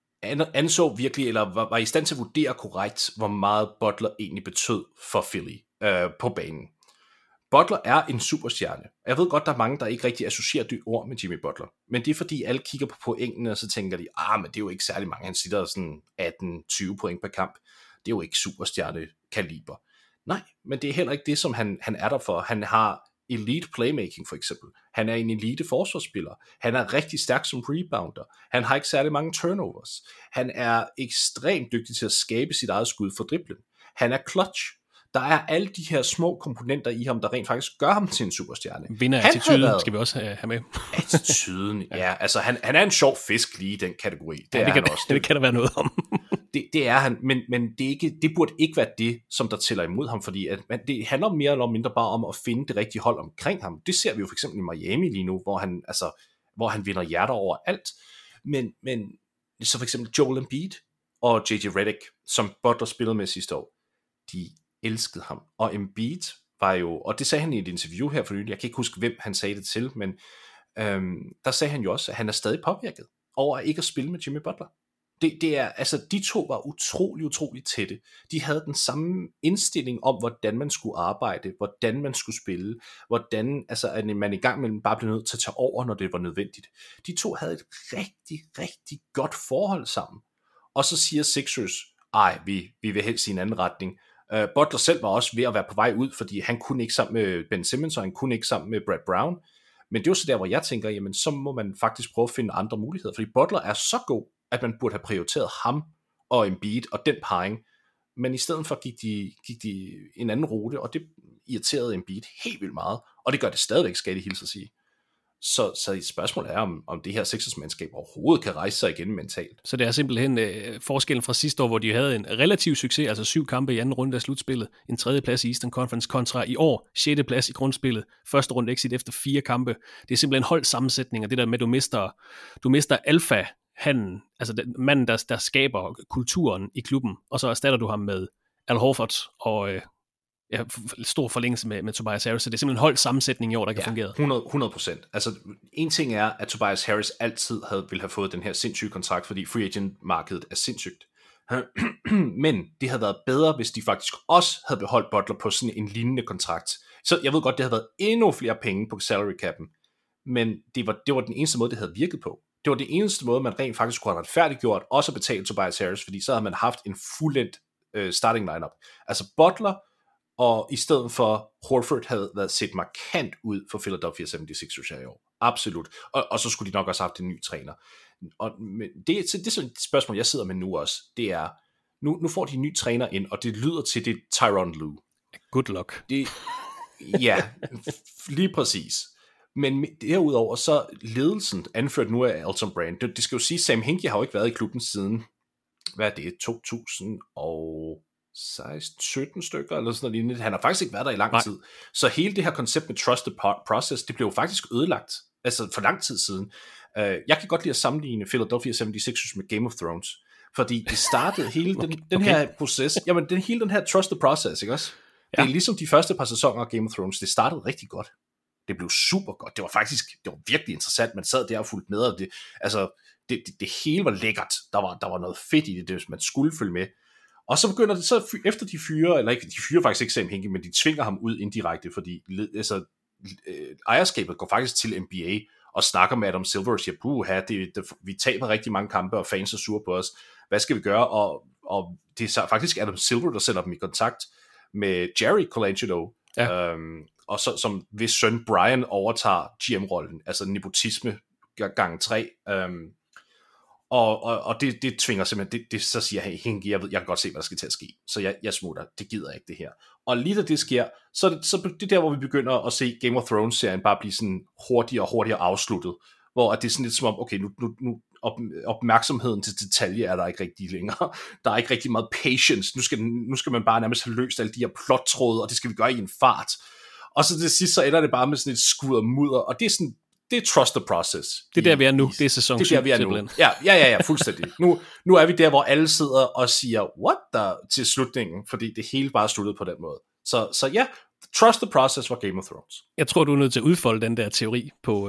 anså virkelig, eller var i stand til at vurdere korrekt, hvor meget Butler egentlig betød for Philly på banen. Butler er en superstjerne. Jeg ved godt, der er mange, der ikke rigtig associerer det ord med Jimmy Butler. Men det er fordi, alle kigger på pointene, og så tænker de, men det er jo ikke særlig mange. Han sitter sådan 18-20 point per kamp. Det er jo ikke superstjerne-kaliber. Nej, men det er heller ikke det, som han er der for. Han har elite playmaking for eksempel. Han er en elite forsvarsspiller. Han er rigtig stærk som rebounder. Han har ikke særlig mange turnovers. Han er ekstremt dygtig til at skabe sit eget skud for driblen. Han er clutch. Der er alle de her små komponenter i ham, der rent faktisk gør ham til en superstjerne. Vinder-attitude skal vi også have med. Attituden, ja. Altså, han er en sjov fisk lige i den kategori. Det kan der være noget om. det er han, men det burde ikke være det, som der tæller imod ham, fordi det handler mere eller mindre bare om at finde det rigtige hold omkring ham. Det ser vi jo for eksempel i Miami lige nu, hvor han vinder hjerter over alt. Men så for eksempel Joel Embiid og J.J. Redick, som Butler spillede med sidste år, de elskede ham. Og Embiid var jo, og det sagde han i et interview her for nylig, jeg kan ikke huske, hvem han sagde det til, men der sagde han jo også, at han er stadig påvirket over ikke at spille med Jimmy Butler. Det er, altså de to var utrolig tætte. De havde den samme indstilling om, hvordan man skulle arbejde, hvordan man skulle spille, hvordan, altså at man i gang mellem bare blev nødt til at tage over, når det var nødvendigt. De to havde et rigtig godt forhold sammen. Og så siger Sixers, vi vil helst i en anden retning. Butler selv var også ved at være på vej ud, fordi han kunne ikke sammen med Ben Simmons, og han kunne ikke sammen med Brad Brown. Men det er jo så der, hvor jeg tænker, jamen så må man faktisk prøve at finde andre muligheder, fordi Butler er så god, at man burde have prioriteret ham og Embiid og den parring men i stedet for gik de en anden rute, og det irriterede Embiid helt vildt meget, og det gør det stadigvæk, skal det hilse at sige. Så et spørgsmål er, om det her Sixers-mandskab overhovedet kan rejse sig igen mentalt. Så det er simpelthen forskellen fra sidste år, hvor de havde en relativ succes, altså 7 kampe i anden runde af slutspillet, en 3. plads i Eastern Conference kontra i år, 6. plads i grundspillet, første runde exit efter 4 kampe. Det er simpelthen holdt sammensætning, og det der med, at du mister alfa-handen, altså den manden, der skaber kulturen i klubben, og så erstatter du ham med Al Horford og stor forlængelse med Tobias Harris, så det er simpelthen holdt sammensætning i år, der kan fungere. 100%. Altså, en ting er, at Tobias Harris altid ville have fået den her sindssyge kontrakt, fordi free agent-markedet er sindssygt. Men det havde været bedre, hvis de faktisk også havde beholdt Butler på sådan en lignende kontrakt. Så jeg ved godt, det havde været endnu flere penge på salary cap'en, men det var den eneste måde, det havde virket på. Det var det eneste måde, man rent faktisk kunne have retfærdiggjort, også at betale Tobias Harris, fordi så havde man haft en fuldendt starting lineup. Altså Butler, og i stedet for Horford havde været set markant ud for Philadelphia 76ers i år. Absolut. Og så skulle de nok også have haft en ny træner. Og det er sådan et spørgsmål, jeg sidder med nu også. Det er, nu får de en ny træner ind, og det lyder til det Tyronn Lue. Good luck. Ja, lige præcis. Men derudover så ledelsen, anført nu af Elton Brand, det skal jo sige, Sam Hinkie har jo ikke været i klubben siden, hvad er det, 2016-17 stykker, eller sådan noget lignende. Han har faktisk ikke været der i lang tid. Så hele det her koncept med trusted process, det blev jo faktisk ødelagt, altså for lang tid siden. Jeg kan godt lide at sammenligne Philadelphia 76ers med Game of Thrones, fordi det startede hele den her proces, jamen hele den her trusted process, ikke også? Ja. Det er ligesom de første par sæsoner af Game of Thrones, det startede rigtig godt. Det blev super godt. Det var virkelig interessant. Man sad der og fulgte med, og det hele var lækkert. Der var noget fedt i det, man skulle følge med. Og så begynder det så efter de fyrer faktisk ikke Sam Hinkie, men de tvinger ham ud indirekte, fordi ejerskabet går faktisk til NBA og snakker med Adam Silver og siger, vi taber rigtig mange kampe, og fans er sure på os. Hvad skal vi gøre? Og det er så faktisk Adam Silver, der sætter dem i kontakt med Jerry Colangelo, og så, som hvis søn Brian overtager GM-rollen, altså nepotisme gang 3, og det tvinger simpelthen, det så siger Hinkie, jeg kan godt se, hvad der skal til at ske, så jeg smutter, det gider jeg ikke det her. Og lige da det sker, så det der, hvor vi begynder at se Game of Thrones-serien bare blive sådan hurtigere og hurtigere afsluttet, hvor det er sådan lidt som om, okay, nu opmærksomheden til detalje er der ikke rigtig længere. Der er ikke rigtig meget patience. Nu skal man bare nærmest have løst alle de her plottråde, og det skal vi gøre i en fart. Og så til sidst, så ender det bare med sådan et skud og mudder, og det er sådan, det er trust the process. Det er der, vi er nu. Det er sæson 7. Det er der, vi er nu. Ja, fuldstændig. Nu er vi der, hvor alle sidder og siger, what the, til slutningen, fordi det hele bare er sluttet på den måde. Så ja, trust the process for Game of Thrones. Jeg tror, du er nødt til at udfolde den der teori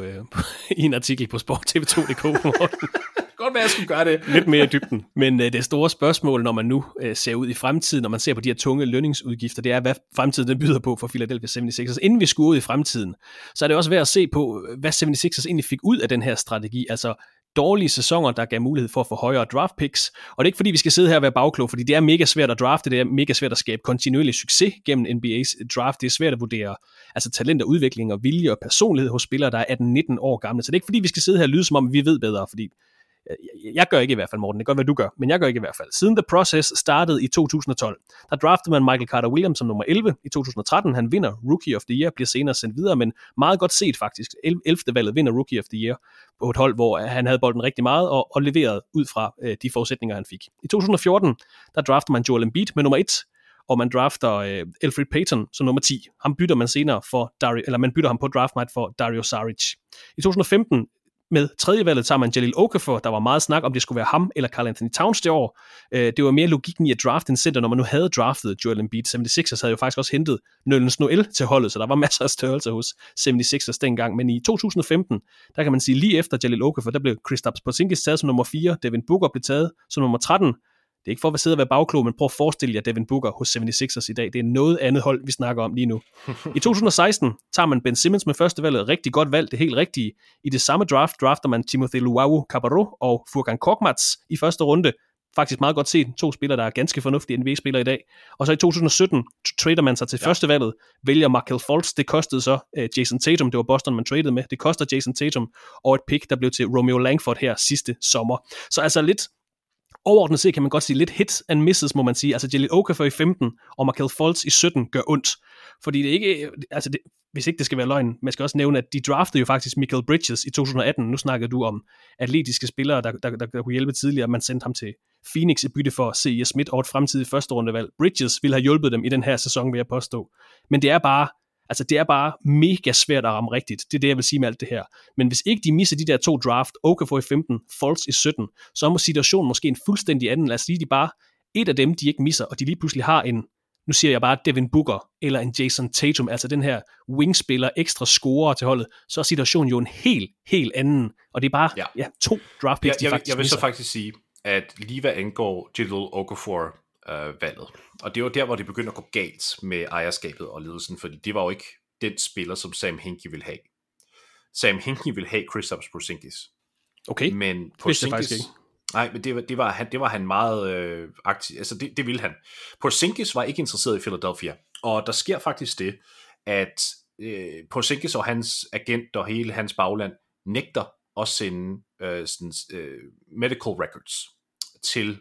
i en artikel på sporttv2.dk. Godt være, jeg skulle gøre det. Lidt mere i dybden. Men det store spørgsmål, når man nu ser ud i fremtiden, når man ser på de her tunge lønningsudgifter, det er, hvad fremtiden den byder på for Philadelphia 76ers. Inden vi skulle ud i fremtiden, så er det også værd at se på, hvad 76ers egentlig fik ud af den her strategi. Altså dårlige sæsoner, der gav mulighed for at få højere draft picks. Og det er ikke fordi, vi skal sidde her og være bagklog, fordi det er mega svært at drafte, det er mega svært at skabe kontinuerlig succes gennem NBA's draft. Det er svært at vurdere altså talent og udvikling og vilje og personlighed hos spillere, der er 18-19 år gamle. Så det er ikke fordi, vi skal sidde her og lyde som om, vi ved bedre, fordi jeg gør ikke i hvert fald, Morten. Det gør, hvad du gør, men jeg gør ikke i hvert fald. Siden The Process startede i 2012, der draftede man Michael Carter-Williams som nummer 11 i 2013. Han vinder Rookie of the Year, bliver senere sendt videre, men meget godt set faktisk. 11. valget vinder Rookie of the Year på et hold, hvor han havde bolden rigtig meget og leveret ud fra de forudsætninger, han fik. I 2014, der drafter man Joel Embiid med nummer 1, og man drafter Elfrid Payton som nummer 10. Ham bytter man senere man bytter ham på draft night for Dario Saric. I 2015 med tredje valget tager man Jahlil Okafor, der var meget snak om det skulle være ham eller Karl Anthony Towns det år. Det var mere logikken i at drafte en center, når man nu havde draftet Joel Embiid. 76ers havde jo faktisk også hentet Nerlens Noel til holdet, så der var masser af størrelse hos 76ers dengang. Men i 2015, der kan man sige lige efter Jahlil Okafor, der blev Kristaps Porzingis taget som nummer 4, Devin Booker blev taget som nummer 13. Det er ikke for at sidde og være bagklog, men prøv at forestille jer Devin Booker hos 76ers i dag. Det er noget andet hold, vi snakker om lige nu. I 2016 tager man Ben Simmons med førstevalget. Rigtig godt valg, det helt rigtige. I det samme draft drafter man Timothy Luwawu-Cabarrot og Furkan Korkmaz i første runde. Faktisk meget godt set. 2 spillere, der er ganske fornuftige NBA-spillere i dag. Og så i 2017 trader man sig til førstevalget, vælger Markelle Fultz. Det kostede så Jason Tatum. Det var Boston, man traded med. Det koster Jason Tatum og et pick, der blev til Romeo Langford her sidste sommer. Så altså lidt overordnet set kan man godt sige lidt hits and misses, må man sige. Altså Jahlil Okafor i 15 og Markelle Fultz i 17 gør ondt. Fordi det ikke, altså hvis ikke det skal være løgn, man skal også nævne, at de draftede jo faktisk Mikal Bridges i 2018. Nu snakker du om atletiske spillere, der kunne hjælpe tidligere. Man sendte ham til Phoenix i bytte for C.J. Smith og et fremtidigt første rundevalg. Bridges ville have hjulpet dem i den her sæson, vil jeg påstå. Men det er bare mega svært at ramme rigtigt. Det er det, jeg vil sige med alt det her. Men hvis ikke de misser de der 2 draft, Okafor i 15, Fultz i 17, så må situationen måske en fuldstændig anden. Lad os sige, de bare et af dem, de ikke misser, og de lige pludselig har en, nu siger jeg bare Devin Booker, eller en Jason Tatum, altså den her wingspiller, ekstra scorer til holdet, så er situationen jo en helt anden. Og det er bare 2 draft picks, de faktisk jeg vil misser. så faktisk sige, at lige hvad angår Jahlil Okafor valget, og det var der, hvor det begyndte at gå galt med ejerskabet og ledelsen, fordi det var jo ikke den spiller, som Sam Hinkie ville have. Sam Hinkie ville have Kristaps Porzingis. Okay, men Porzingis ikke. Nej, men det var han meget aktiv. Altså det ville han. Porzingis var ikke interesseret i Philadelphia, og der sker faktisk det, at Porzingis og hans agent og hele hans bagland nægter at sende medical records til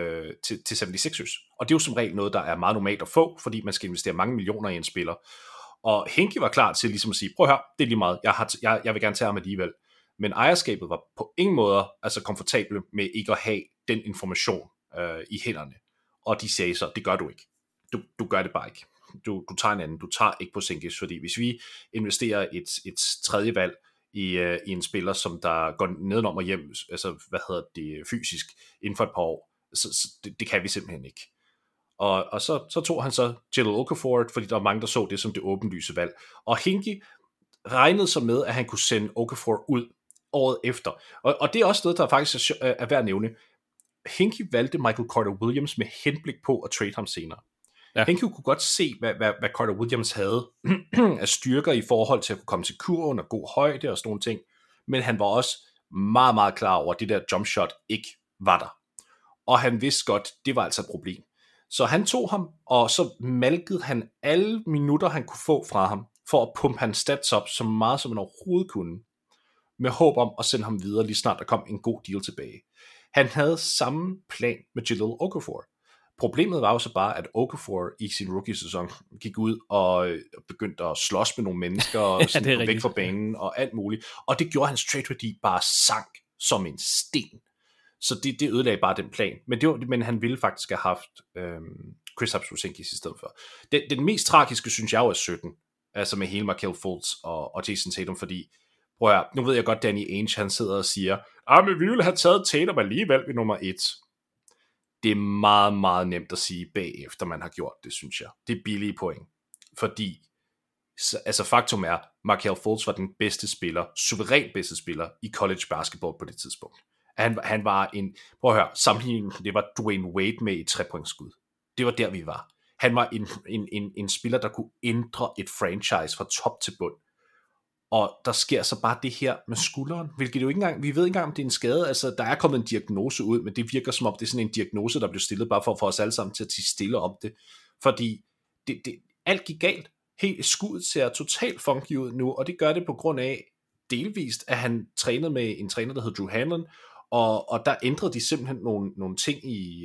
76ers. Og det er jo som regel noget, der er meget normalt at få, fordi man skal investere mange millioner i en spiller. Og Hinkie var klar til ligesom at sige, prøv at høre, det er lige meget, jeg vil gerne tage ham alligevel. Men ejerskabet var på ingen måde altså komfortabel med ikke at have den information i hænderne. Og de sagde så, det gør du ikke. Du gør det bare ikke. Du tager en anden. Du tager ikke Porzingis, fordi hvis vi investerer et tredje valg i en spiller, som der går nedenom og hjem, altså fysisk inden for et par år, så det kan vi simpelthen ikke. Og så tog han så Jahlil Okafor, fordi der var mange, der så det som det åbenlyse valg. Og Hinkie regnede så med, at han kunne sende Okafor ud året efter. Og det er også noget, der faktisk er værd at nævne. Hinkie valgte Michael Carter Williams med henblik på at trade ham senere. Ja. Hinkie kunne godt se, hvad Carter Williams havde af styrker i forhold til at kunne komme til kurven og god højde og sådan nogle ting. Men han var også meget, meget klar over, at det der jump shot ikke var der. Og han vidste godt, det var altså et problem. Så han tog ham, og så malkede han alle minutter, han kunne få fra ham, for at pumpe hans stats op så meget, som han overhovedet kunne, med håb om at sende ham videre, lige snart der kom en god deal tilbage. Han havde samme plan med Jahlil Okafor. Problemet var jo så bare, at Okafor i sin rookie-sæson gik ud og begyndte at slås med nogle mennesker, og sådan væk fra banen og alt muligt. Og det gjorde hans trade-værdi bare sank som en sten. Så det ødelagde bare den plan. Men han ville faktisk have haft Kristaps Porzingis i stedet for. Den mest tragiske, synes jeg jo er 17. Altså med hele Markelle Fultz og Jason Tatum, fordi prøv at, nu ved jeg godt, Danny Ainge, han sidder og siger, men vi ville have taget Tatum alligevel ved nummer 1. Det er meget, meget nemt at sige bagefter, man har gjort det, synes jeg. Det er billige point. Fordi, altså faktum er, Markelle Fultz var den bedste spiller, suverænt bedste spiller i college basketball på det tidspunkt. Han var prøv at høre, sammenligningen, det var Dwayne Wade med et 3-pointsskud. Det var der, vi var. Han var en spiller, der kunne ændre et franchise fra top til bund. Og der sker så bare det her med skulderen, hvilket jo ikke engang, vi ved ikke engang, om det er en skade. Altså, der er kommet en diagnose ud, men det virker som om, det er sådan en diagnose, der blev stillet bare for at få os alle sammen til at tige stille om det. Fordi alt gik galt. Helt skuddet ser totalt funky ud nu, og det gør det på grund af delvist, at han trænede med en træner, der hed Drew Hanlen, og der ændrede de simpelthen nogle ting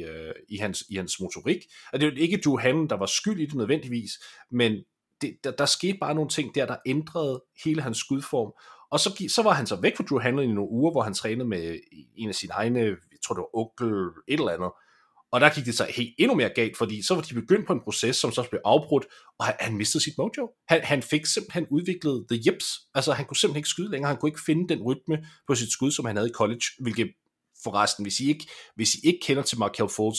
i hans motorik. Og det er jo ikke Drew Hanlen, der var skyld i det nødvendigvis, men der skete bare nogle ting der ændrede hele hans skudform. Og så var han så væk fra Drew Hanlen i nogle uger, hvor han trænede med en af sine egne, jeg tror det var onkel, et eller andet. Og der gik det så endnu mere galt, fordi så var de begyndt på en proces, som så blev afbrudt, og han mistede sit mojo. Han fik simpelthen udviklet the yips. Altså han kunne simpelthen ikke skyde længere, han kunne ikke finde den rytme på sit skud, som han havde i college, hvilket forresten, hvis I ikke kender til Markelle Fultz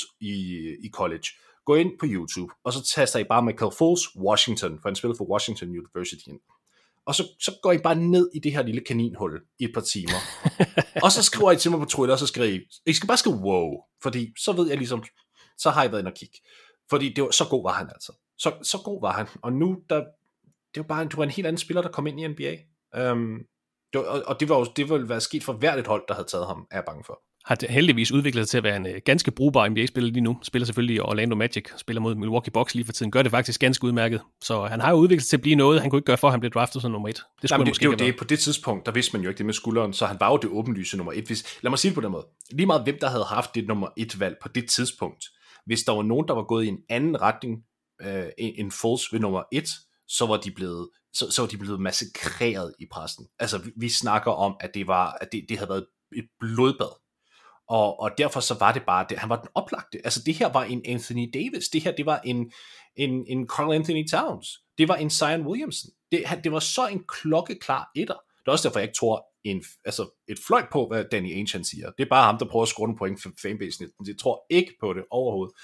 i college, gå ind på YouTube, og så taster I bare Markelle Fultz Washington, for han spiller for Washington University. Og så går I bare ned i det her lille kaninhul i et par timer. Og så skriver I til mig på Twitter, og så skriver I skal bare skrive wow, fordi så ved jeg ligesom, så har I været inde og kigge. Fordi så god var han altså. Så god var han. Og nu, det var en helt anden spiller, der kom ind i NBA. Og det ville være sket for hvert et hold, der havde taget ham, er jeg bange for. har heldigvis udviklet sig til at være en ganske brugbar NBA-spiller lige nu. Spiller selvfølgelig i Orlando Magic, spiller mod Milwaukee Bucks lige for tiden. Gør det faktisk ganske udmærket. Så han har jo udviklet sig til at blive noget, han kunne ikke gøre for, at han blev draftet som nummer 1. Det er jo det. På det tidspunkt, der vidste man jo ikke det med skulderen, så han var jo det åbenlyse nummer 1. Lad mig sige det på den måde. Lige meget hvem, der havde haft det nummer 1-valg på det tidspunkt. Hvis der var nogen, der var gået i en anden retning end Fultz ved nummer 1, så var de blevet massakreret i pressen. Altså, vi snakker om, at det havde været et blodbad. Og derfor så var det bare det. Han var den oplagte. Altså, det her var en Anthony Davis. Det her, det var en Karl Anthony Towns. Det var en Zion Williamson. Det var så en klokkeklar etter. Det er også derfor, jeg ikke tror et fløjt på, hvad Danny Ainge han siger. Det er bare ham, der prøver at score en point for fanbasen. Jeg tror ikke på det overhovedet.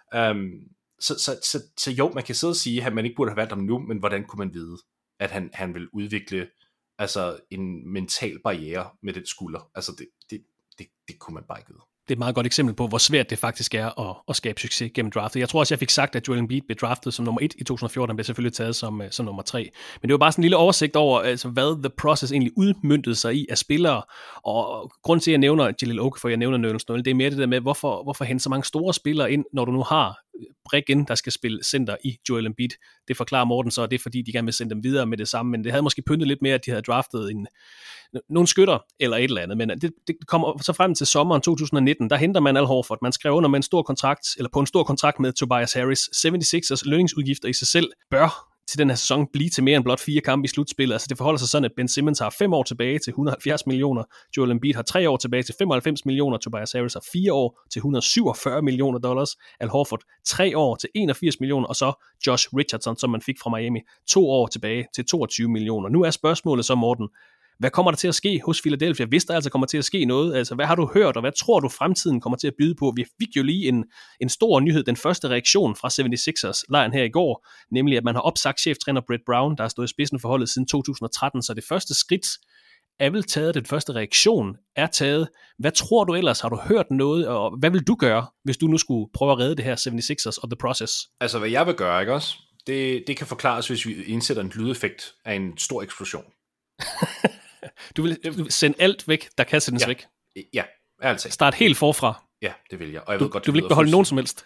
Så jo, man kan sidde og sige, at man ikke burde have valgt ham nu, men hvordan kunne man vide, at han vil udvikle en mental barriere med den skulder? Altså, det kunne man bare ikke vide. Det er et meget godt eksempel på, hvor svært det faktisk er at skabe succes gennem draftet. Jeg tror også, jeg fik sagt, at Joel Embiid blev draftet som nummer 1 i 2014. Han blev selvfølgelig taget som nummer 3. Men det var bare sådan en lille oversigt over, hvad the process egentlig udmøntede sig i af spillere. Og grund til, at jeg nævner Jahlil Okafor, jeg nævner Nerlens Noel, det er mere det der med, hvorfor hente så mange store spillere ind, når du nu har brik ind, der skal spille center i Joel Embiid. Det forklarer Morten så, og det er fordi, de gerne vil sende dem videre med det samme. Men det havde måske pyntet lidt mere, at de havde draftet nogle skytter eller et eller andet. Men det kommer så frem til sommeren 2019, der henter man Al Horford. Man skrev under med på en stor kontrakt med Tobias Harris. 76ers lønningsudgifter i sig selv bør til den her sæson blive til mere end blot 4 kampe i slutspillet. Altså det forholder sig sådan, at Ben Simmons har 5 år tilbage til 170 millioner, Joel Embiid har 3 år tilbage til 95 millioner, Tobias Harris har 4 år til 147 millioner dollars, Al Horford 3 år til 81 millioner, og så Josh Richardson, som man fik fra Miami, 2 år tilbage til 22 millioner. Nu er spørgsmålet så, Morten, hvad kommer der til at ske hos Philadelphia, hvis der altså kommer til at ske noget? Altså, hvad har du hørt, og hvad tror du fremtiden kommer til at byde på? Vi fik jo lige en stor nyhed, den første reaktion fra 76ers-lejren her i går, nemlig at man har opsagt cheftræner Brett Brown, der har stået i spidsen for holdet siden 2013, så det første skridt er vel taget, den første reaktion er taget. Hvad tror du ellers? Har du hørt noget, og hvad vil du gøre, hvis du nu skulle prøve at redde det her 76ers og the process? Altså, hvad jeg vil gøre, ikke også? Det kan forklares, hvis vi indsætter en lydeffekt af en stor eksplosion. Du vil sende alt væk, der kan sendes væk? Ja, ærligt. Start helt forfra? Ja, det vil jeg. Og jeg ved godt, du vil ikke beholde nogen som helst?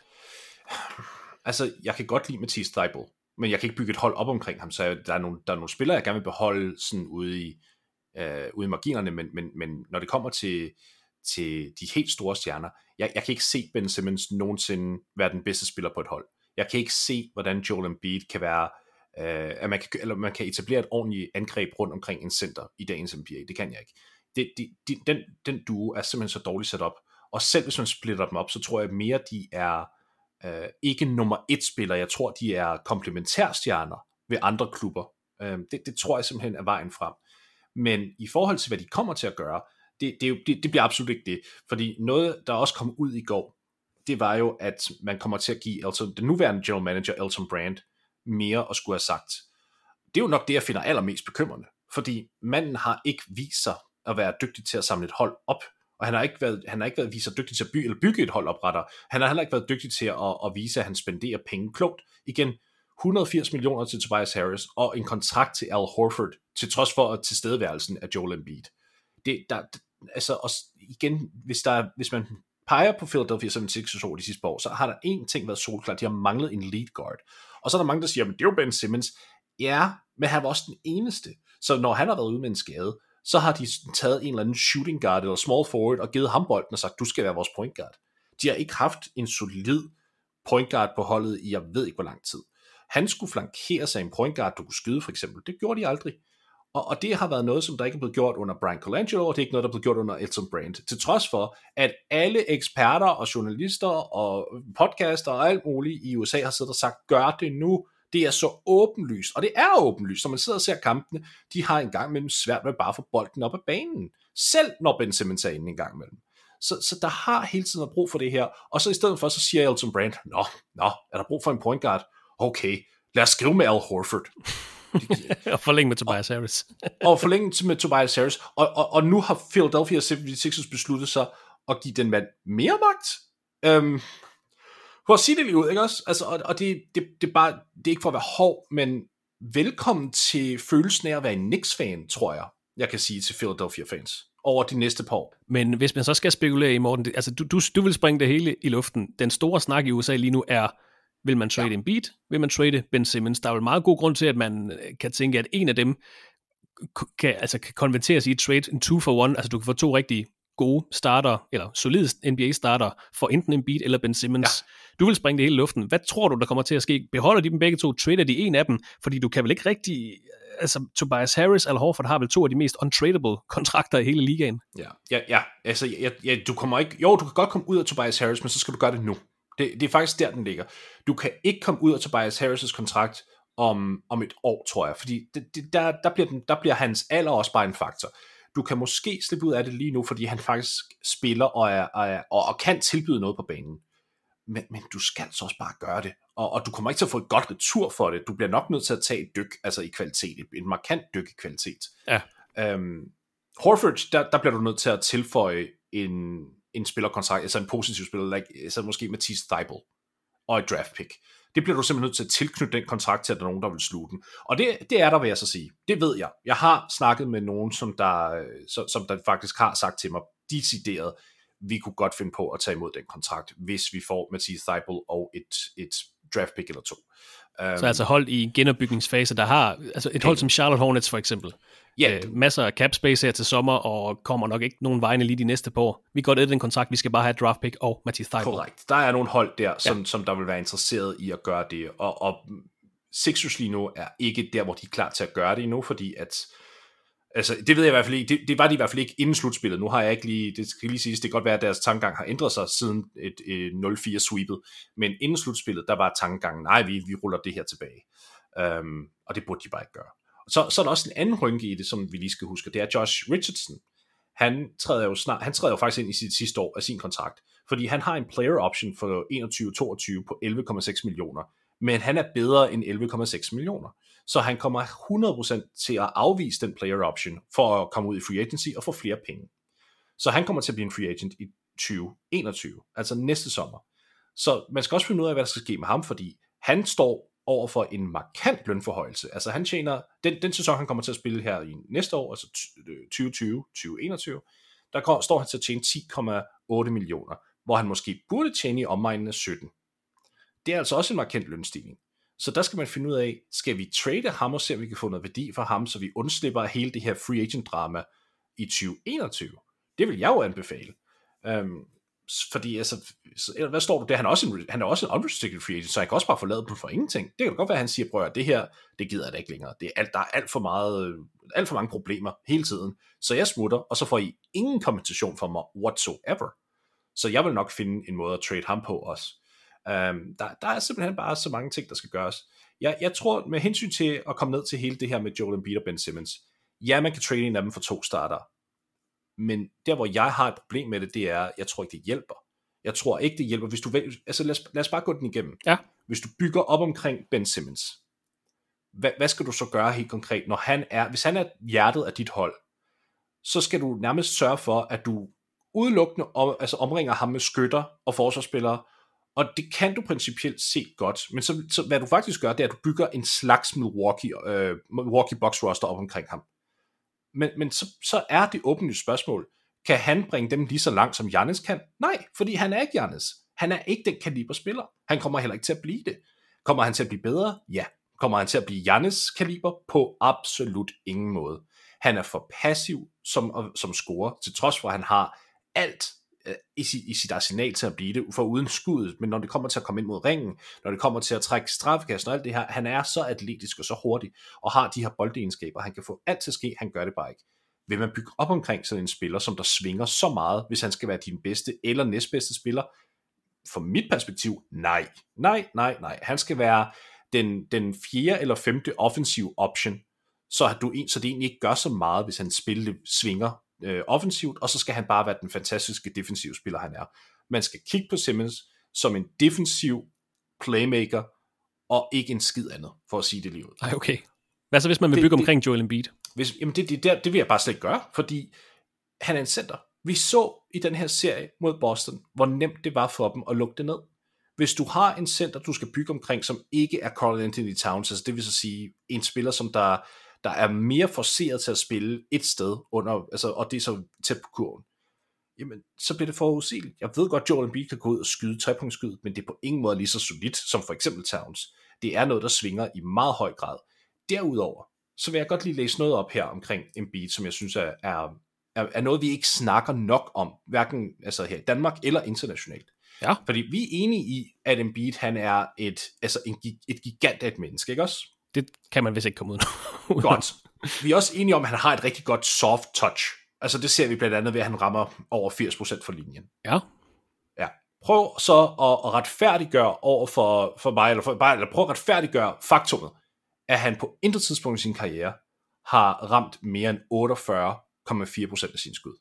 Altså, jeg kan godt lide Matisse Thybulle, men jeg kan ikke bygge et hold op omkring ham, så der er nogle spillere, jeg gerne vil beholde sådan ude i marginerne, men når det kommer til de helt store stjerner, jeg kan ikke se Ben Simmons nogensinde være den bedste spiller på et hold. Jeg kan ikke se, hvordan Joel Embiid kan være at man kan etablere et ordentligt angreb rundt omkring en center i dagens NBA. Det kan jeg ikke. Den duo er simpelthen så dårligt sat op, og selv hvis man splitter dem op, så tror jeg mere, de er ikke nummer 1 spiller. Jeg tror, de er komplementærstjerner ved andre klubber. Det tror jeg simpelthen er vejen frem. Men i forhold til, hvad de kommer til at gøre, det bliver absolut ikke det. Fordi noget, der også kom ud i går, det var jo, at man kommer til at give den nuværende general manager, Elton Brand, mere at skulle have sagt. Det er jo nok det, jeg finder allermest bekymrende, fordi manden har ikke vist sig at være dygtig til at samle et hold op, og han har ikke været vist sig dygtig til at bygge et hold op, rettere. Han har heller ikke været dygtig til at vise, at han spenderer penge klogt. Igen, 180 millioner til Tobias Harris, og en kontrakt til Al Horford, til trods for tilstedeværelsen af Joel Embiid. Igen, hvis man peger på Philadelphia 76ers over de sidste par år, så har der en ting været solklart, de har manglet en lead guard. Og så er der mange, der siger, men det er jo Ben Simmons. Ja, men han var også den eneste. Så når han har været ude med en skade, så har de taget en eller anden shooting guard eller small forward og givet ham bolden og sagt, du skal være vores point guard. De har ikke haft en solid point guard på holdet i jeg ved ikke hvor lang tid. Han skulle flankere sig en point guard, du kunne skyde for eksempel. Det gjorde de aldrig. Og det har været noget, som der ikke er blevet gjort under Brian Colangelo, og det er ikke noget, der er blevet gjort under Elton Brand. Til trods for, at alle eksperter og journalister og podcaster og alt muligt i USA har siddet og sagt, gør det nu. Det er så åbenlyst, og det er åbenlyst, når man sidder og ser kampene. De har engang imellem svært med bare at få bolden op ad banen. Selv når Ben Simmons er inde en gang imellem. Så der har hele tiden været brug for det her. Og så i stedet for, så siger Elton Brand, Nå, er der brug for en point guard? Okay, lad os skrive med Al Horford. Og forlænge med Tobias Harris. Og forlænge med Tobias Harris. Og nu har Philadelphia 76ers besluttet sig at give den mand mere magt. For at sige det lige ud, ikke også? Altså, og det er ikke for at være hård, men velkommen til følelsen af at være en Knicks-fan, tror jeg kan sige til Philadelphia fans. over de næste par år. Men hvis man så skal spekulere i, Morten, altså du vil springe det hele i luften. Den store snak i USA lige nu er, vil man trade Embiid? Vil man trade Ben Simmons? Der er jo en meget god grund til, at man kan tænke, at en af dem kan konverteres i et trade, en 2-for-1. Altså du kan få 2 rigtig gode starter, eller solide NBA-starter, for enten Embiid eller Ben Simmons. Ja. Du vil springe det hele i luften. Hvad tror du, der kommer til at ske? Beholder de dem begge to? Trader de en af dem? Fordi du kan vel ikke rigtig... Altså, Tobias Harris og Al Horford har vel 2 af de mest untradable kontrakter i hele ligaen. Ja. Altså, du kommer ikke... Jo, du kan godt komme ud af Tobias Harris, men så skal du gøre det nu. Det er faktisk der, den ligger. Du kan ikke komme ud af Tobias Harris' kontrakt om et år, tror jeg. Fordi der bliver hans alder også bare en faktor. Du kan måske slippe ud af det lige nu, fordi han faktisk spiller og kan tilbyde noget på banen. Men du skal så også bare gøre det. Og du kommer ikke til at få et godt retur for det. Du bliver nok nødt til at tage et dyk, altså i kvalitet. En markant dyk i kvalitet. Ja. Horford, der bliver du nødt til at tilføje en spillerkontrakt, altså en positiv spiller, altså måske Matisse Thybulle og et draft pick. Det bliver du simpelthen nødt til at tilknytte den kontrakt til, at der er nogen, der vil sluge den. Og det er der, vil jeg så sige. Det ved jeg. Jeg har snakket med nogen, som der faktisk har sagt til mig, decideret, vi kunne godt finde på at tage imod den kontrakt, hvis vi får Matisse Thybulle og et draft pick eller 2. Så altså hold i genopbygningsfase, der har, altså et hold som Charlotte Hornets for eksempel, masser af cap space her til sommer, og kommer nok ikke nogen vegne lige de næste par år. Vi går den kontrakt, vi skal bare have et draft pick og Matisse Thybulle. Korrekt. Der er nogle hold der, som der vil være interesseret i at gøre det, og Sixers lige nu er ikke der, hvor de er klar til at gøre det endnu, fordi at altså, det ved jeg i hvert fald ikke, det var de i hvert fald ikke inden slutspillet. Nu har jeg ikke lige, det skal lige siges, det kan godt være, at deres tankegang har ændret sig siden et 0-4-sweepet, men inden slutspillet, der var tankegangen, nej, vi ruller det her tilbage. Og det burde de bare ikke gøre. Så er der også en anden rynke i det, som vi lige skal huske, det er Josh Richardson. Han træder jo faktisk ind i sit sidste år af sin kontrakt, fordi han har en player option for 21-22 på 11,6 millioner, men han er bedre end 11,6 millioner. Så han kommer 100% til at afvise den player option for at komme ud i free agency og få flere penge. Så han kommer til at blive en free agent i 2021, altså næste sommer. Så man skal også finde ud af, hvad der skal ske med ham, fordi han står over for en markant lønforhøjelse. Altså han tjener, den sæson han kommer til at spille her i næste år, altså 2020-2021, der står han til at tjene 10,8 millioner, hvor han måske burde tjene i omegnen af 17. Det er altså også en markant lønstigning. Så der skal man finde ud af, skal vi trade ham og se, om vi kan få noget værdi for ham, så vi undslipper hele det her free agent drama i 2021. Det vil jeg jo anbefale. Fordi altså, hvad står du der? Han er også en unrestricted free agent, så han kan også bare forlade dem for ingenting. Det kan godt være, at han siger, prøv at det her, det gider jeg da ikke længere. Der er alt for mange problemer hele tiden. Så jeg smutter, og så får I ingen kompensation for mig whatsoever. Så jeg vil nok finde en måde at trade ham på også. Der er simpelthen bare så mange ting, der skal gøres. Jeg tror, med hensyn til at komme ned til hele det her med Joel Embiid og Ben Simmons, ja, man kan trade en af dem for 2 starter. Men der, hvor jeg har et problem med det er, jeg tror ikke, det hjælper. Jeg tror ikke, det hjælper. Hvis du altså lad os bare gå den igennem. Ja. Hvis du bygger op omkring Ben Simmons, hvad skal du så gøre helt konkret, hvis han er hjertet af dit hold, så skal du nærmest sørge for, at du udelukkende omringer ham med skytter og forsvarsspillere, og det kan du principielt set godt, men så hvad du faktisk gør, det er, at du bygger en slags Milwaukee Bucks roster op omkring ham. Men så er det åbenlyst spørgsmål, kan han bringe dem lige så langt, som Giannis kan? Nej, fordi han er ikke Giannis. Han er ikke den kaliberspiller. Han kommer heller ikke til at blive det. Kommer han til at blive bedre? Ja. Kommer han til at blive Giannis kaliber? På absolut ingen måde. Han er for passiv som scorer, til trods for, at han har alt i sit arsenal til at blive det, for uden skuddet, men når det kommer til at komme ind mod ringen, når det kommer til at trække straffekassen og alt det her, han er så atletisk og så hurtig, og har de her boldegenskaber, han kan få alt til at ske, han gør det bare ikke. Vil man bygge op omkring sådan en spiller, som der svinger så meget, hvis han skal være din bedste eller næstbedste spiller? Fra mit perspektiv, nej. Han skal være den 4. eller 5. offensiv option, så det egentlig ikke gør så meget, hvis han svinger offensivt, og så skal han bare være den fantastiske defensive spiller, han er. Man skal kigge på Simmons som en defensiv playmaker, og ikke en skid andet, for at sige det lige ud. Ej, okay. Hvad så, hvis man vil bygge omkring Joel Embiid? Jamen, det vil jeg bare slet ikke gøre, fordi han er en center. Vi så i den her serie mod Boston, hvor nemt det var for dem at lukke det ned. Hvis du har en center, du skal bygge omkring, som ikke er Karl Anthony Towns, altså det vil så sige en spiller, som der der er mere forceret til at spille et sted under, altså, og det er så tæt på kurven, jamen, så bliver det forudsigeligt. Jeg ved godt, Joel Embiid kan gå ud og skyde 3-punktsskyde, men det er på ingen måde lige så solidt, som for eksempel Towns. Det er noget, der svinger i meget høj grad. Derudover, så vil jeg godt lige læse noget op her omkring Embiid, som jeg synes er noget, vi ikke snakker nok om, hverken altså her i Danmark eller internationalt. Ja. Fordi vi er enige i, at Embiid, han er et gigant af et menneske, ikke også? Det kan man vist ikke komme ud. Godt. Vi er også enige om, at han har et rigtig godt soft touch. Altså det ser vi blandt andet ved, at han rammer over 80% for linjen. Ja. Ja. Prøv så at retfærdiggøre over for mig, eller prøv at retfærdiggøre faktumet, at han på intet tidspunkt i sin karriere har ramt mere end 48,4% af sin skud.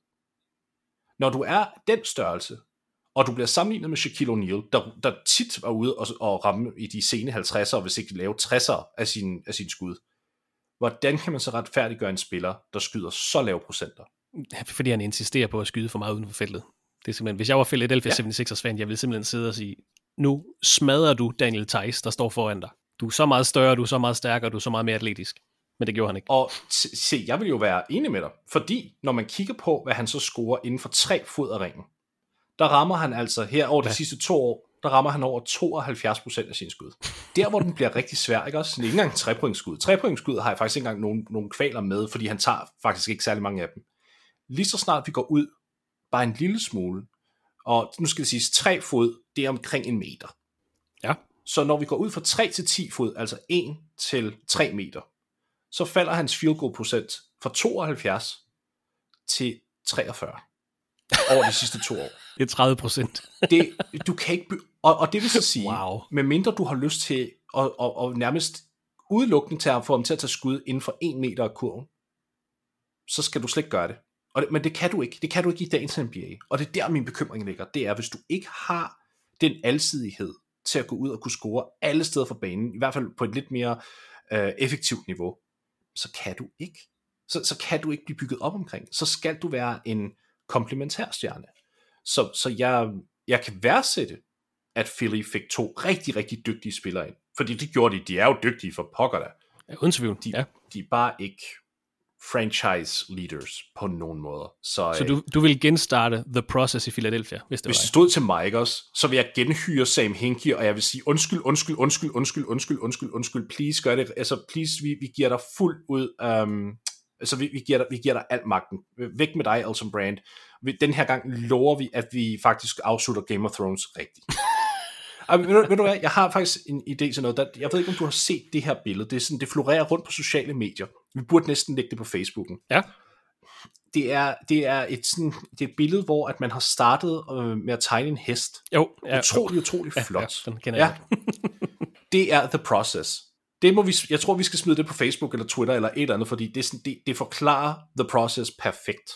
Når du er den størrelse, og du bliver sammenlignet med Shaquille O'Neal, der tit var ude og ramme i de sene 50'ere, hvis ikke lave 60'ere af sin skud, hvordan kan man så retfærdiggøre en spiller, der skyder så lave procenter? Fordi han insisterer på at skyde for meget uden for feltet. Det er simpelthen, hvis jeg var Philadelphia 76ers fan, jeg ville simpelthen sidde og sige, nu smadrer du Daniel Theis, der står foran dig. Du er så meget større, du er så meget stærkere, du er så meget mere atletisk. Men det gjorde han ikke. Og se, jeg vil jo være enig med dig, fordi når man kigger på, hvad han så scorer inden for 3 fod af ringen, der rammer han altså her over de sidste 2 år, der rammer han over 72% af sin skud. Der, hvor den bliver rigtig svær, ikke også? Det er ikke engang 3-pointsskud. 3-pointsskud har jeg faktisk ikke engang nogen kvaler med, fordi han tager faktisk ikke særlig mange af dem. Lige så snart vi går ud, bare en lille smule, og nu skal det siges, 3 fod, det er omkring 1 meter. Ja. Så når vi går ud fra 3 til 10 fod, altså 1 til 3 meter, så falder hans field goal procent fra 72 til 43 over de sidste 2 år. Det er 30%. Du kan ikke og det vil så sige, wow. medmindre du har lyst til at nærmest udelukkende til at få ham til at tage skud inden for 1 meter af kurven, så skal du slet ikke gøre det. Men det kan du ikke. Det kan du ikke i dagens NBA. Og det er der, min bekymring ligger. Det er, hvis du ikke har den alsidighed til at gå ud og kunne score alle steder fra banen, i hvert fald på et lidt mere effektivt niveau, så kan du ikke. Så kan du ikke blive bygget op omkring. Så skal du være en komplementærstjerne. Så jeg kan værdsætte, at Philly fik 2 rigtig, rigtig dygtige spillere ind. Fordi det gjorde de. De er jo dygtige for pokker der. Ja, uden tvivl. De er bare ikke franchise leaders på nogen måder. Så du vil genstarte The Process i Philadelphia, hvis det stod til mig, ikke også, så vil jeg genhyre Sam Hinkie, og jeg vil sige, undskyld, please gør det, altså please, vi giver dig fuldt ud, altså vi giver dig alt magten, væk med dig, Elton Brand, den her gang lover vi, at vi faktisk afslutter Game of Thrones rigtigt. Ved du hvad, jeg har faktisk en idé til noget, jeg ved ikke, om du har set det her billede, det florerer rundt på sociale medier, vi burde næsten lægge det på Facebooken. Ja. Det er et billede, hvor at man har startet med at tegne en hest. Jo. Ja, utrolig flot. Ja, den kender jeg. Det er The Process. Jeg tror, vi skal smide det på Facebook eller Twitter eller et eller andet, fordi det forklarer The Process perfekt.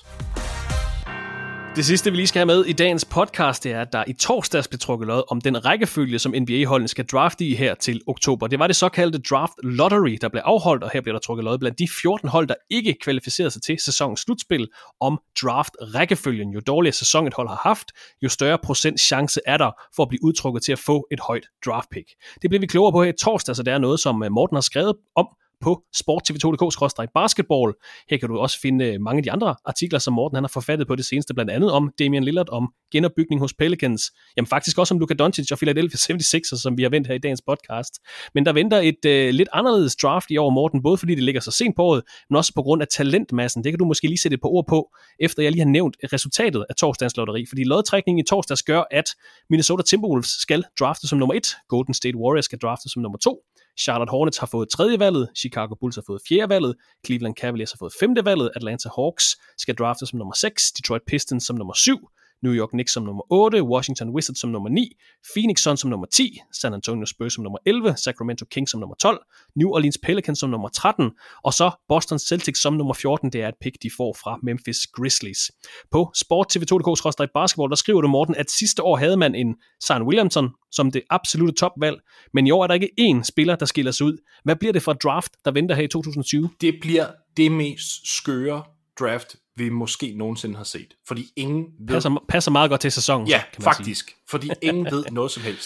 Det sidste, vi lige skal have med i dagens podcast, det er, at der i torsdags blev trukket lod om den rækkefølge, som NBA-holdene skal drafte i her til oktober. Det var det såkaldte Draft Lottery, der blev afholdt, og her blev der trukket lod blandt de 14 hold, der ikke kvalificerede sig til sæsonens slutspil om draft-rækkefølgen. Jo dårligere sæson et hold har haft, jo større procent chance er der for at blive udtrukket til at få et højt draft pick. Det blev vi klogere på her i torsdag, så det er noget, som Morten har skrevet om på sporttv2.dk/basketball. Her kan du også finde mange af de andre artikler, som Morten han har forfattet på det seneste, blandt andet om Damian Lillard, om genopbygning hos Pelicans, jamen faktisk også om Luka Doncic og Philadelphia 76ers, som vi har vendt her i dagens podcast. Men der venter et lidt anderledes draft i år, Morten, både fordi det ligger så sent på året, men også på grund af talentmassen. Det kan du måske lige sætte et par ord på, efter jeg lige har nævnt resultatet af torsdagens lotteri, fordi lodtrækningen i torsdags gør, at Minnesota Timberwolves skal drafte som nummer 1, Golden State Warriors skal drafte som nummer 2, Charlotte Hornets har fået 3. valget, Chicago Bulls har fået 4. valget, Cleveland Cavaliers har fået 5. valget, Atlanta Hawks skal drafte som nummer 6, Detroit Pistons som nummer 7, New York Knicks som nummer 8, Washington Wizards som nummer 9, Phoenix Suns som nummer 10, San Antonio Spurs som nummer 11, Sacramento Kings som nummer 12, New Orleans Pelicans som nummer 13, og så Boston Celtics som nummer 14, det er et pick, de får fra Memphis Grizzlies. På sporttv2.dk/basketball, der skriver du, Morten, at sidste år havde man en Zion Williamson som det absolutte topvalg, men i år er der ikke én spiller, der skiller sig ud. Hvad bliver det for et draft, der venter her i 2020? Det bliver det mest skøre draft, vi måske nogensinde har set. Fordi ingen ved... Passer meget godt til sæsonen. Ja, kan man faktisk. sige. Fordi ingen ved noget som helst.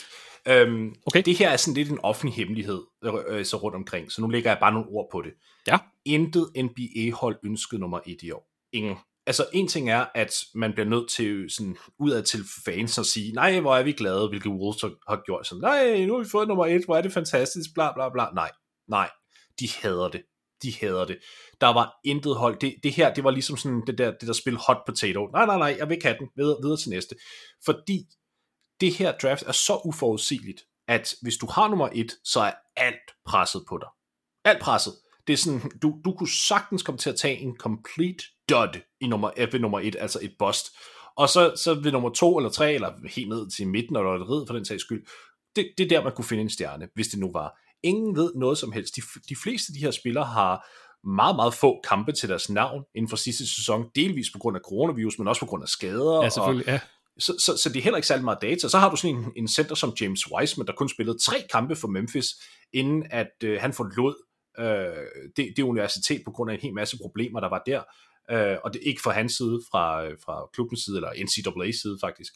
Okay. Det her er sådan lidt en offentlig hemmelighed så rundt omkring, så nu lægger jeg bare nogle ord på det. Ja. Intet NBA-hold ønskede nummer 1 i år. Ingen. Altså, en ting er, at man bliver nødt til sådan udad til fans og sige, nej, hvor er vi glade, hvilket Wolves har gjort. Sådan, nej, nu har vi fået nummer 1, hvor er det fantastisk, bla bla bla. Nej, de hader det. Der var intet hold. Det her, det var ligesom sådan det der spil hot potato. Nej, jeg vil ikke have den. Videre til næste. Fordi det her draft er så uforudsigeligt, at hvis du har nummer 1, så er alt presset på dig. Alt presset. Det er sådan, du kunne sagtens komme til at tage en complete dud i nummer 1, altså et bust. Og så ved nummer 2 eller 3, eller helt ned til midten, eller lotteriet for den sags skyld, det er der, man kunne finde en stjerne, hvis det nu var. Ingen ved noget som helst. De fleste af de her spillere har meget, meget få kampe til deres navn inden for sidste sæson, delvis på grund af coronavirus, men også på grund af skader. Ja, selvfølgelig, ja. Så det er heller ikke særlig meget data. Så har du sådan en center som James Wiseman, der kun spillede 3 kampe for Memphis, inden at han forlod det universitet på grund af en hel masse problemer, der var der. Og det er ikke fra hans side, fra klubbens side, eller NCAA's side faktisk.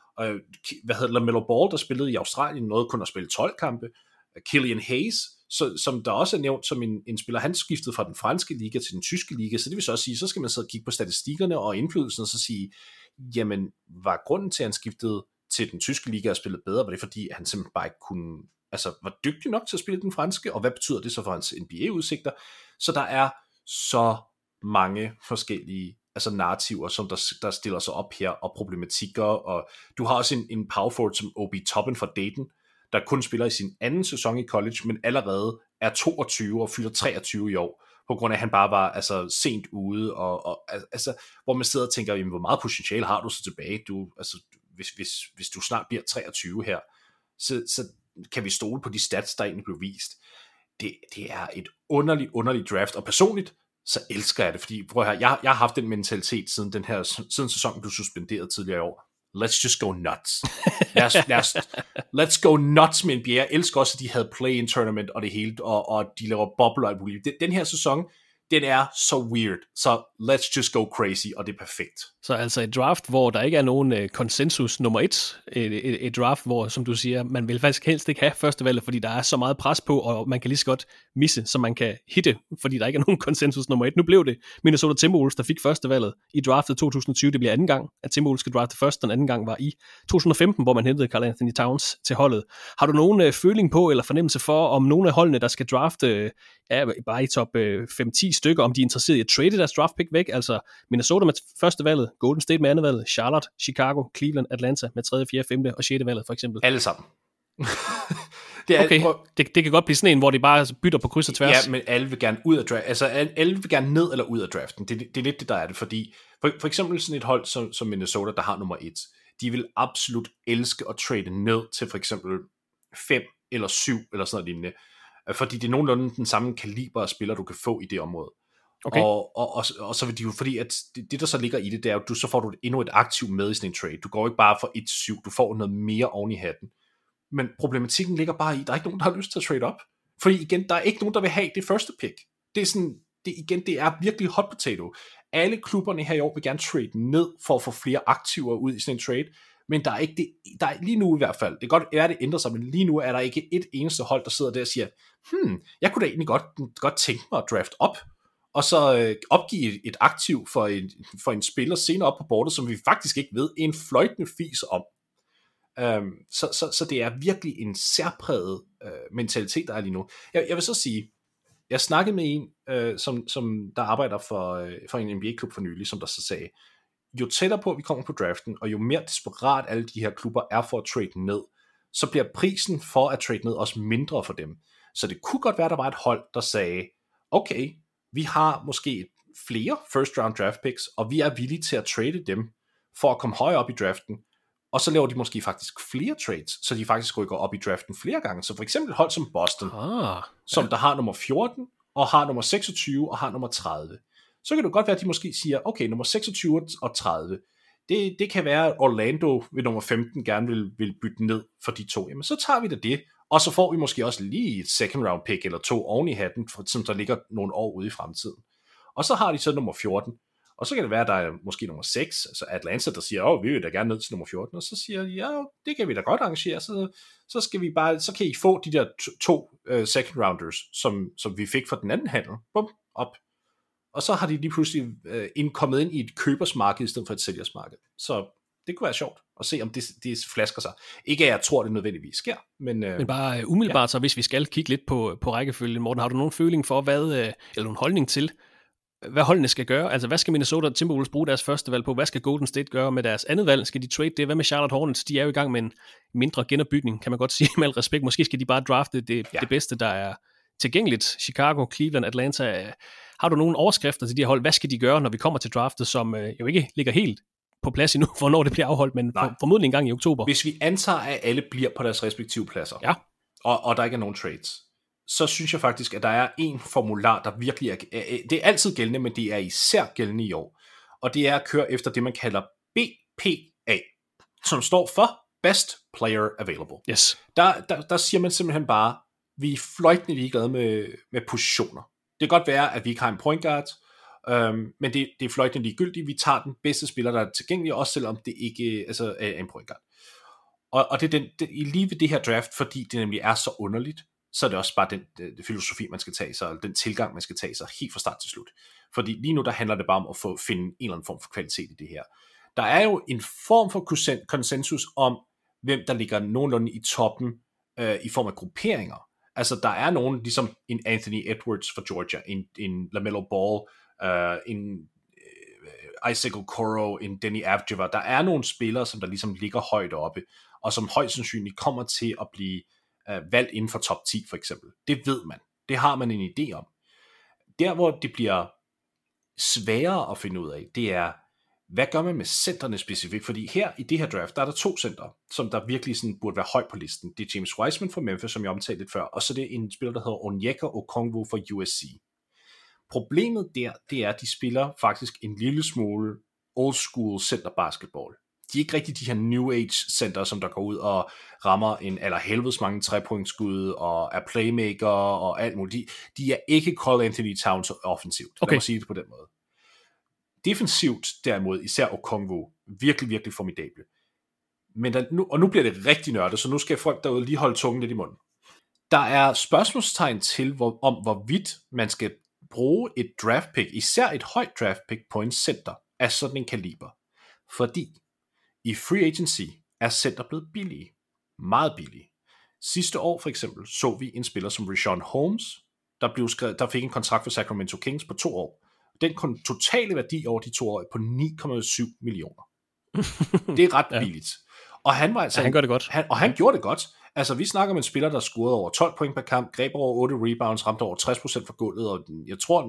LaMelo Ball, der spillede i Australien, nåede kun at spille 12 kampe. Killian Hayes, som der også er nævnt som en spiller, han skiftede fra den franske liga til den tyske liga, så det vil så også sige, så skal man sidde og kigge på statistikkerne og indflydelsen, og så sige, jamen, var grunden til, at han skiftede til den tyske liga og spillede bedre, var det fordi, han simpelthen bare ikke kunne, altså var dygtig nok til at spille den franske, og hvad betyder det så for hans NBA-udsigter? Så der er så mange forskellige narrativer, som der stiller sig op her, og problematikker, og du har også en power forward som Obi Toppin fra Dayton, der kun spiller i sin anden sæson i college, men allerede er 22 og fylder 23 i år, på grund af, at han bare var sent ude, og hvor man sidder og tænker, jamen, hvor meget potentiale har du så tilbage? Hvis du snart bliver 23 her, så kan vi stole på de stats, der egentlig blev vist. Det er et underligt draft, og personligt, så elsker jeg det, fordi jeg har haft den mentalitet siden sæsonen blev suspenderet tidligere i år. Let's just go nuts. Let's go nuts med NBA. Jeg elsker også, at de havde play-in tournament og det hele, og de laver bobler og muligt. Den her sæson, den er så weird, så let's just go crazy, og det er perfekt. Så altså et draft, hvor der ikke er nogen konsensus nummer 1, et draft, hvor, som du siger, man vil faktisk helst ikke have førstevalget, fordi der er så meget pres på, og man kan lige så godt misse, så man kan hitte, fordi der ikke er nogen konsensus nummer 1. Nu blev det Minnesota Timberwolves, der fik førstevalget i draftet 2020. Det bliver anden gang, at Timberwolves skal drafte først, den anden gang var i 2015, hvor man hentede Karl Anthony Towns til holdet. Har du nogen føling på, eller fornemmelse for, om nogle af holdene, der skal drafte, bare i top 5-10 stykker, om de er interesseret i at trade deres draft pick væk, altså Minnesota med første valget, Golden State med andet valget, Charlotte, Chicago, Cleveland, Atlanta med 3., 4., 5. og 6. valget for eksempel. Alle sammen. Det kan godt blive sådan en, hvor de bare bytter på kryds og tværs. Ja, men alle vil gerne ud af draften. Altså alle vil gerne ned eller ud af draften. Det er lidt det, der er det, fordi for eksempel sådan et hold som Minnesota, der har nummer 1, de vil absolut elske at trade ned til for eksempel 5 eller 7 eller sådan noget lignende. Fordi det er nogenlunde den samme kaliber af spillere, du kan få i det område. Okay. Og så vil de jo, fordi at det der så ligger i det, det er jo, så får du endnu et aktiv med i sådan en trade. Du går ikke bare fra 1-7, du får noget mere oven i hatten. Men problematikken ligger bare i, der er ikke nogen, der har lyst til at trade op. Fordi igen, der er ikke nogen, der vil have det første pick. Det er sådan, det er virkelig hot potato. Alle klubberne her i år vil gerne trade ned, for at få flere aktiver ud i sådan en trade. Men der er ikke der er lige nu i hvert fald, det kan godt være, det ændrer sig, men lige nu er der ikke et eneste hold, der sidder der og siger, jeg kunne da egentlig godt tænke mig at draft op, og så opgive et aktiv for en spiller senere op på bordet, som vi faktisk ikke ved en fløjtende fis om. Så det er virkelig en særpræget mentalitet, der er lige nu. Jeg vil så sige, jeg snakkede med en, som der arbejder for en NBA-klub for nylig, som der så sagde, jo tættere på, at vi kommer på draften, og jo mere desperat alle de her klubber er for at trade ned, så bliver prisen for at trade ned også mindre for dem. Så det kunne godt være, der var et hold, der sagde, okay, vi har måske flere first round draft picks, og vi er villige til at trade dem, for at komme højere op i draften, og så laver de måske faktisk flere trades, så de faktisk rykker op i draften flere gange. Så for eksempel et hold som Boston, som der har nummer 14, og har nummer 26, og har nummer 30. Så kan det godt være, at de måske siger, okay, nummer 26 og 30, det kan være, at Orlando ved nummer 15 gerne vil bytte ned for de to. Jamen, så tager vi det, og så får vi måske også lige et second round pick eller 2 oven i hatten, som der ligger nogle år ude i fremtiden. Og så har de så nummer 14, Og så kan det være, at der er måske nummer 6, altså Atlanta, der siger, vi vil da gerne ned til nummer 14, og så siger de, ja, det kan vi da godt arrangere, så kan I få de der to second rounders, som vi fik fra den anden handel, bum, op. Og så har de lige pludselig kommet ind i et købersmarked, i stedet for et sælgersmarked. Så det kunne være sjovt at se, om det flasker sig. Ikke at jeg tror, det nødvendigvis sker, men bare umiddelbart, så hvis vi skal kigge lidt på rækkefølgen, Morten, har du nogen føling for, eller nogen holdning til, hvad holdene skal gøre? Altså, hvad skal Minnesota Timberwolves bruge deres første valg på? Hvad skal Golden State gøre med deres andet valg? Skal de trade det? Hvad med Charlotte Hornets? De er jo i gang med en mindre genopbygning, kan man godt sige med al respekt. Måske skal de bare drafte det bedste, der er tilgængeligt. Chicago, Cleveland, Atlanta. Har du nogle overskrifter til de her hold? Hvad skal de gøre, når vi kommer til draftet, som jo ikke ligger helt på plads endnu, hvornår det bliver afholdt, men formodentlig en gang i oktober? Hvis vi antager, at alle bliver på deres respektive pladser, og der ikke er nogen trades, så synes jeg faktisk, at der er en formular, der virkelig er... Det er altid gældende, men det er især gældende i år. Og det er at køre efter det, man kalder BPA, som står for Best Player Available. Yes. Der siger man simpelthen bare, vi er fløjtende ligeglade med positioner. Det kan godt være, at vi ikke har en point guard, men det er fløjtende ligegyldigt. Vi tager den bedste spiller, der er tilgængelig, også selvom det ikke er en point guard. Og det er lige ved det her draft, fordi det nemlig er så underligt, så er det også bare den filosofi, man skal tage sig, eller den tilgang, man skal tage sig helt fra start til slut. Fordi lige nu, der handler det bare om at finde en eller anden form for kvalitet i det her. Der er jo en form for konsensus om, hvem der ligger nogenlunde i toppen i form af grupperinger. Altså, der er nogen, ligesom en Anthony Edwards fra Georgia, en LaMelo Ball, en Isaac Okoro, en Denny Avdija. Der er nogle spillere, som der ligesom ligger højt oppe, og som højst sandsynligt kommer til at blive valgt inden for top 10 for eksempel. Det ved man. Det har man en idé om. Der, hvor det bliver sværere at finde ud af, det er, hvad gør man med centerne specifikt? Fordi her i det her draft, der er der 2 center, som der virkelig sådan burde være højt på listen. Det er James Wiseman fra Memphis, som jeg omtalte lidt før, og så det er en spiller, der hedder Onyeka Okongwu fra USC. Problemet det er, at de spiller faktisk en lille smule old school center basketball. De er ikke rigtig de her New Age center, som der går ud og rammer en allerhelvedes mange 3-pointskud og er playmaker og alt muligt. De er ikke Karl Anthony Towns offensivt. Okay. Lad mig sige det på den måde. Defensivt derimod, især Okongwu, virkelig, virkelig formidable. Men nu bliver det rigtig nørdet, så nu skal folk derude lige holde tungen lidt i munden. Der er spørgsmålstegn til, om hvorvidt man skal bruge et draft pick, især et højt draft pick på en center af sådan en kaliber. Fordi i free agency er center blevet billige. Meget billige. Sidste år for eksempel så vi en spiller som Richaun Holmes, der fik en kontrakt for Sacramento Kings på 2 år. Den totale værdi over de 2 år er på 9,7 millioner. Det er ret billigt. Og han var altså... han gør det godt. Han gjorde det godt. Altså, vi snakker om en spiller, der scorede over 12 point per kamp, greb over 8 rebounds, ramte over 60% for gulvet, og jeg tror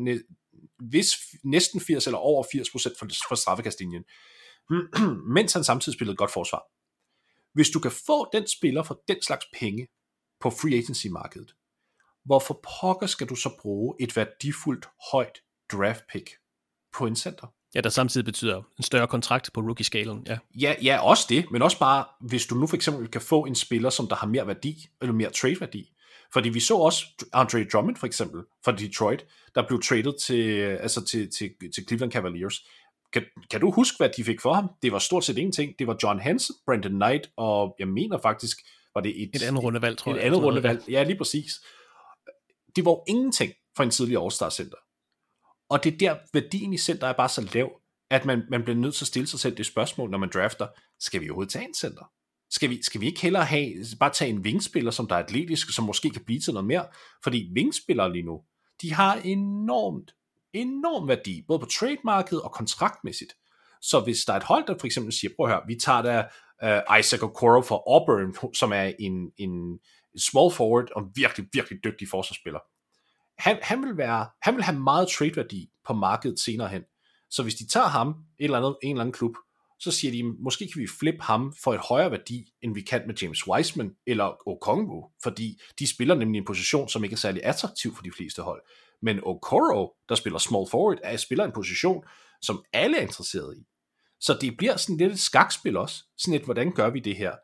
næsten 80 eller over 80% for straffekastlinjen, mens han samtidig spillede godt forsvar. Hvis du kan få den spiller for den slags penge på free agency-markedet, hvorfor pokker skal du så bruge et værdifuldt højt draft pick på en center? Ja, der samtidig betyder en større kontrakt på rookie-skalen, ja. Ja, også det, men også bare, hvis du nu for eksempel kan få en spiller, som der har mere værdi, eller mere trade-værdi. Fordi vi så også Andre Drummond for eksempel, fra Detroit, der blev traded til Cleveland Cavaliers. Kan du huske, hvad de fik for ham? Det var stort set ingenting. Det var John Henson, Brandon Knight, og jeg mener faktisk, var det et andet rundevalg, tror jeg. Et andet rundevalg, ja, lige præcis. Det var jo ingenting for en tidlig All-Star-center. Og det der, værdien i center er bare så lav, at man bliver nødt til at stille sig selv det spørgsmål, når man drafter, skal vi overhovedet tage en center? Skal vi ikke hellere bare tage en vingspiller, som der er atletisk, som måske kan blive til noget mere? Fordi vingspillere lige nu, de har enorm værdi, både på trademarket og kontraktmæssigt. Så hvis der er et hold, der for eksempel siger, prøv at høre, vi tager der Isaac Okoro fra Auburn, som er en small forward og virkelig, virkelig dygtig forsvarsspiller. Han vil have meget trade-værdi på markedet senere hen. Så hvis de tager ham, en eller anden klub, så siger de, måske kan vi flippe ham for et højere værdi, end vi kan med James Wiseman eller Okongwu, fordi de spiller nemlig en position, som ikke er særlig attraktiv for de fleste hold. Men Okoro, der spiller small forward, spiller en position, som alle er interesseret i. Så det bliver sådan lidt et skakspil også. Sådan et, hvordan gør vi det her?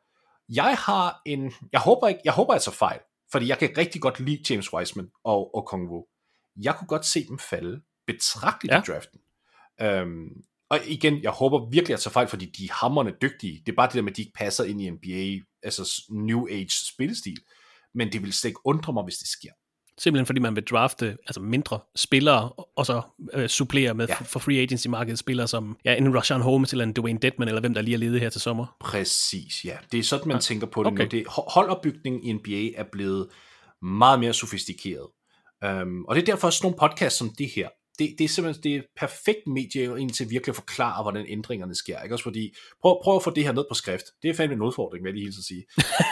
Jeg håber jeg tager fejl, fordi jeg kan rigtig godt lide James Wiseman og Okongwu. Jeg kunne godt se dem falde betragteligt i draften. Og igen, jeg håber virkelig at tage fejl, fordi de er hamrende dygtige. Det er bare det der med, at de ikke passer ind i NBA, altså New Age spillestil. Men det vil slet ikke undre mig, hvis det sker. Simpelthen fordi man vil drafte altså mindre spillere, og så supplere med for free agency-markedet spillere som en Rashawn Holmes eller en Dwayne Dedman, eller hvem der lige er ledet her til sommer. Præcis, ja. Det er sådan, man tænker på det nu. Holdopbygningen i NBA er blevet meget mere sofistikeret. Og det er derfor sådan nogle podcasts som det her. Det er simpelthen det er et perfekt medie til virkelig at forklare, hvordan ændringerne sker. Ikke? Også fordi, prøv at få det her ned på skrift. Det er fandme en udfordring, vil jeg lige hilse at sige.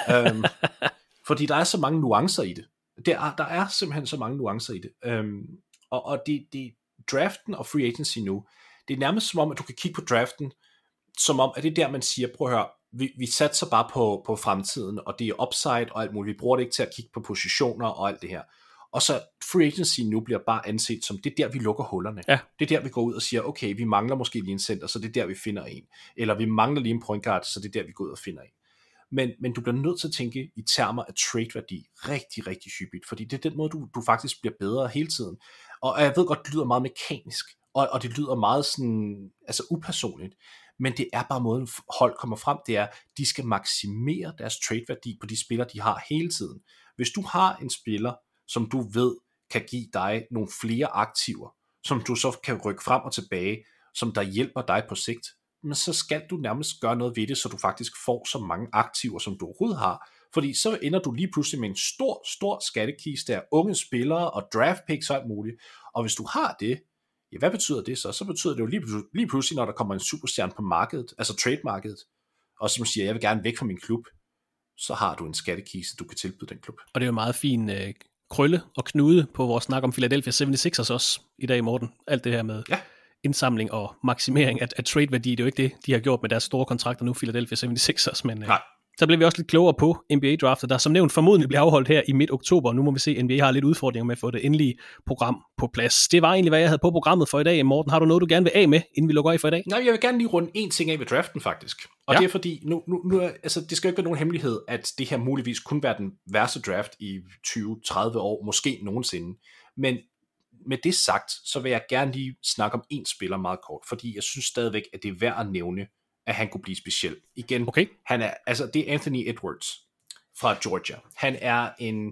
Fordi der er så mange nuancer i det. Der er simpelthen så mange nuancer i det. Og det draften og free agency nu, det er nærmest som om, at du kan kigge på draften, som om, at det er der, man siger, prøv at høre, vi satser bare på fremtiden, og det er upside og alt muligt. Vi bruger det ikke til at kigge på positioner og alt det her. Og så free agency nu bliver bare anset som, det er der, vi lukker hullerne. Ja. Det er der, vi går ud og siger, okay, vi mangler måske lige en center, så det er der, vi finder en. Eller vi mangler lige en point guard, så det er der, vi går ud og finder en. Men du bliver nødt til at tænke i termer af trade-værdi rigtig, rigtig hyppigt, fordi det er den måde, du faktisk bliver bedre hele tiden. Og jeg ved godt, det lyder meget mekanisk, og det lyder meget sådan, altså upersonligt, men det er bare måden, hold kommer frem, det er, de skal maksimere deres trade-værdi på de spillere, de har hele tiden. Hvis du har en spiller, som du ved kan give dig nogle flere aktiver, som du så kan rykke frem og tilbage, som der hjælper dig på sigt, men så skal du nærmest gøre noget ved det, så du faktisk får så mange aktiver, som du overhovedet har. Fordi så ender du lige pludselig med en stor skattekiste af unge spillere og draft picks og alt muligt. Og hvis du har det, ja, hvad betyder det så? Så betyder det jo lige pludselig, når der kommer en superstjerne på markedet, altså trade-markedet, og som siger, jeg vil gerne væk fra min klub, så har du en skattekiste, du kan tilbyde den klub. Og det er jo meget fin krølle og knude på vores snak om Philadelphia 76ers også i dag, Morten. Alt det her med indsamling og maksimering af trade-værdi, det er jo ikke det, de har gjort med deres store kontrakter nu, Philadelphia 76ers, men så bliver vi også lidt klogere på NBA-draftet, der som nævnt formodentlig bliver afholdt her i midt-oktober. Nu må vi se, at NBA har lidt udfordringer med at få det endelige program på plads. Det var egentlig, hvad jeg havde på programmet for i dag. Morten, har du noget, du gerne vil af med, inden vi lukker af for i dag? Nej, jeg vil gerne lige runde en ting af ved draften, faktisk. Og det er fordi, nu altså, det skal jo ikke være nogen hemmelighed, at det her muligvis kun være den værste draft i 20-30 år, måske nogensinde. Men med det sagt, så vil jeg gerne lige snakke om en spiller meget kort, fordi jeg synes stadigvæk, at det er værd at nævne, at han kunne blive speciel. Igen, han er, altså det er Anthony Edwards fra Georgia. Han er en,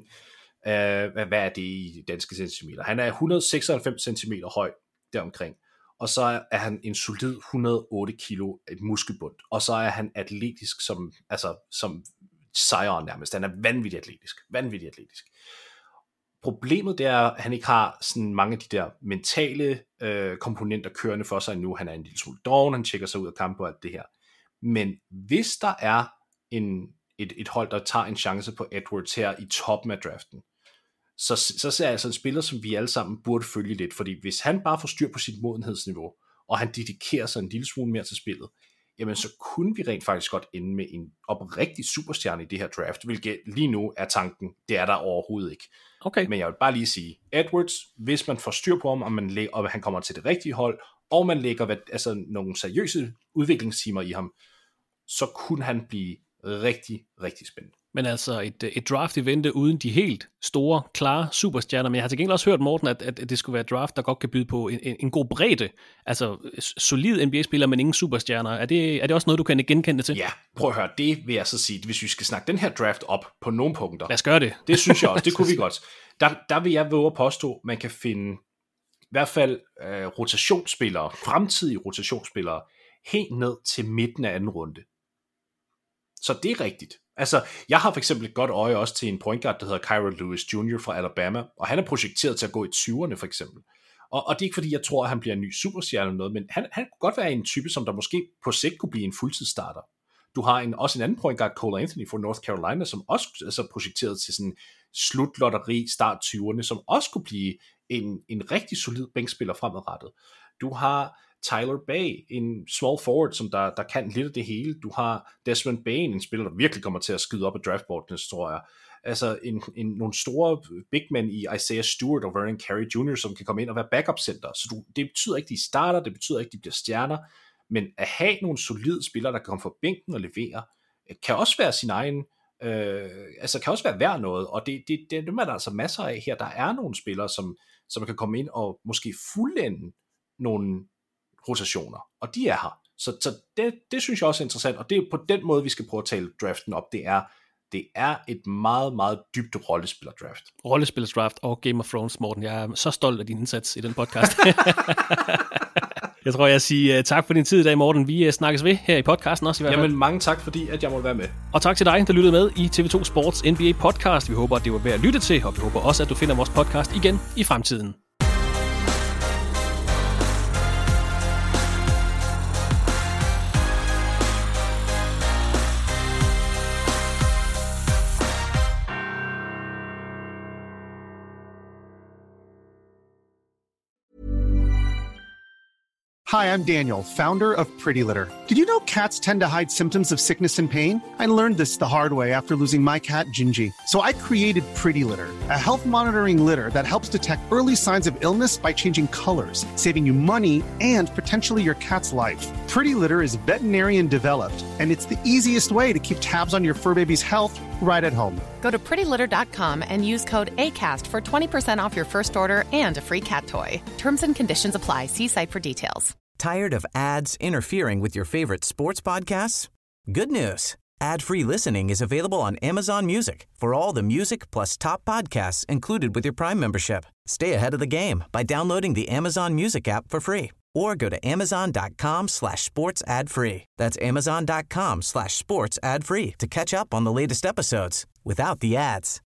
hvad er det i danske centimeter? Han er 196 centimeter høj deromkring, og så er han en solid 108 kilo et muskelbund, og så er han atletisk som sejren nærmest. Han er vanvittigt atletisk. Problemet det er, at han ikke har sådan mange af de der mentale komponenter kørende for sig endnu. Han er en lille smule doven, han tjekker sig ud af kampen og alt det her. Men hvis der er et hold, der tager en chance på Edwards her i toppen af draften, så ser jeg altså en spiller, som vi alle sammen burde følge lidt. Fordi hvis han bare får styr på sit modenhedsniveau, og han dedikerer sig en lille smule mere til spillet, jamen så kunne vi rent faktisk godt ende med en oprigtig superstjerne i det her draft, hvilket lige nu er tanken, det er der overhovedet ikke. Okay. Men jeg vil bare lige sige, Edwards, hvis man får styr på ham, og han kommer til det rigtige hold, og man lægger nogle seriøse udviklingstimer i ham, så kunne han blive rigtig, rigtig spændende. Men altså et draft i vente uden de helt store, klare superstjerner. Men jeg har til gengæld også hørt, Morten, at det skulle være et draft, der godt kan byde på en god bredde. Altså solid NBA-spiller, men ingen superstjerner. Er det også noget, du kan genkende til? Ja, prøv at høre. Det vil jeg så sige. Hvis vi skal snakke den her draft op på nogle punkter. Lad os gøre det. Det synes jeg også. Det kunne vi godt. Der vil jeg våge at påstå, man kan finde i hvert fald rotationsspillere, fremtidige rotationsspillere, helt ned til midten af anden runde. Så det er rigtigt. Altså, jeg har for eksempel et godt øje også til en point guard, der hedder Kira Lewis Jr. fra Alabama, og han er projekteret til at gå i 20'erne for eksempel. Og det er ikke fordi, jeg tror, at han bliver en ny superstjerne eller noget, men han kunne godt være en type, som der måske på sigt kunne blive en fuldtidsstarter. Du har også en anden point guard, Cole Anthony fra North Carolina, som også er projekteret til sådan slutlotteri, start 20'erne, som også kunne blive en rigtig solid bænkspiller fremadrettet. Du har Tyler Bay, en small forward, som der kan lidt af det hele. Du har Desmond Bane, en spiller, der virkelig kommer til at skyde op af draftboardene, tror jeg. Altså nogle store big men i Isaiah Stewart og Vernon Carey Jr., som kan komme ind og være backup center. Så det betyder ikke, de starter, det betyder ikke, de bliver stjerner, men at have nogle solide spillere, der kan komme fra bænken og levere, kan også være sin egen, kan også være værd noget, og det er der altså masser af her. Der er nogle spillere, som kan komme ind og måske fuldende nogle rotationer, og de er her. Så det synes jeg også er interessant, og det er på den måde, vi skal prøve at tale draften op. Det er et meget, meget dybt rollespiller-draft. Rollespiller-draft og Game of Thrones, Morten. Jeg er så stolt af din indsats i den podcast. Jeg tror, jeg siger tak for din tid i dag, Morten. Vi snakkes ved her i podcasten også i hvert fald. Jamen, mange tak, fordi at jeg måtte være med. Og tak til dig, der lyttede med i TV2 Sports NBA podcast. Vi håber, at det var værd at lytte til, og vi håber også, at du finder vores podcast igen i fremtiden. Hi, I'm Daniel, founder of Pretty Litter. Did you know cats tend to hide symptoms of sickness and pain? I learned this the hard way after losing my cat, Gingy. So I created Pretty Litter, a health monitoring litter that helps detect early signs of illness by changing colors, saving you money and potentially your cat's life. Pretty Litter is veterinarian developed, and it's the easiest way to keep tabs on your fur baby's health right at home. Go to prettylitter.com and use code ACAST for 20% off your first order and a free cat toy. Terms and conditions apply. See site for details. Tired of ads interfering with your favorite sports podcasts? Good news. Ad-free listening is available on Amazon Music for all the music plus top podcasts included with your Prime membership. Stay ahead of the game by downloading the Amazon Music app for free or go to amazon.com/sports ad free. That's amazon.com/sports ad free to catch up on the latest episodes without the ads.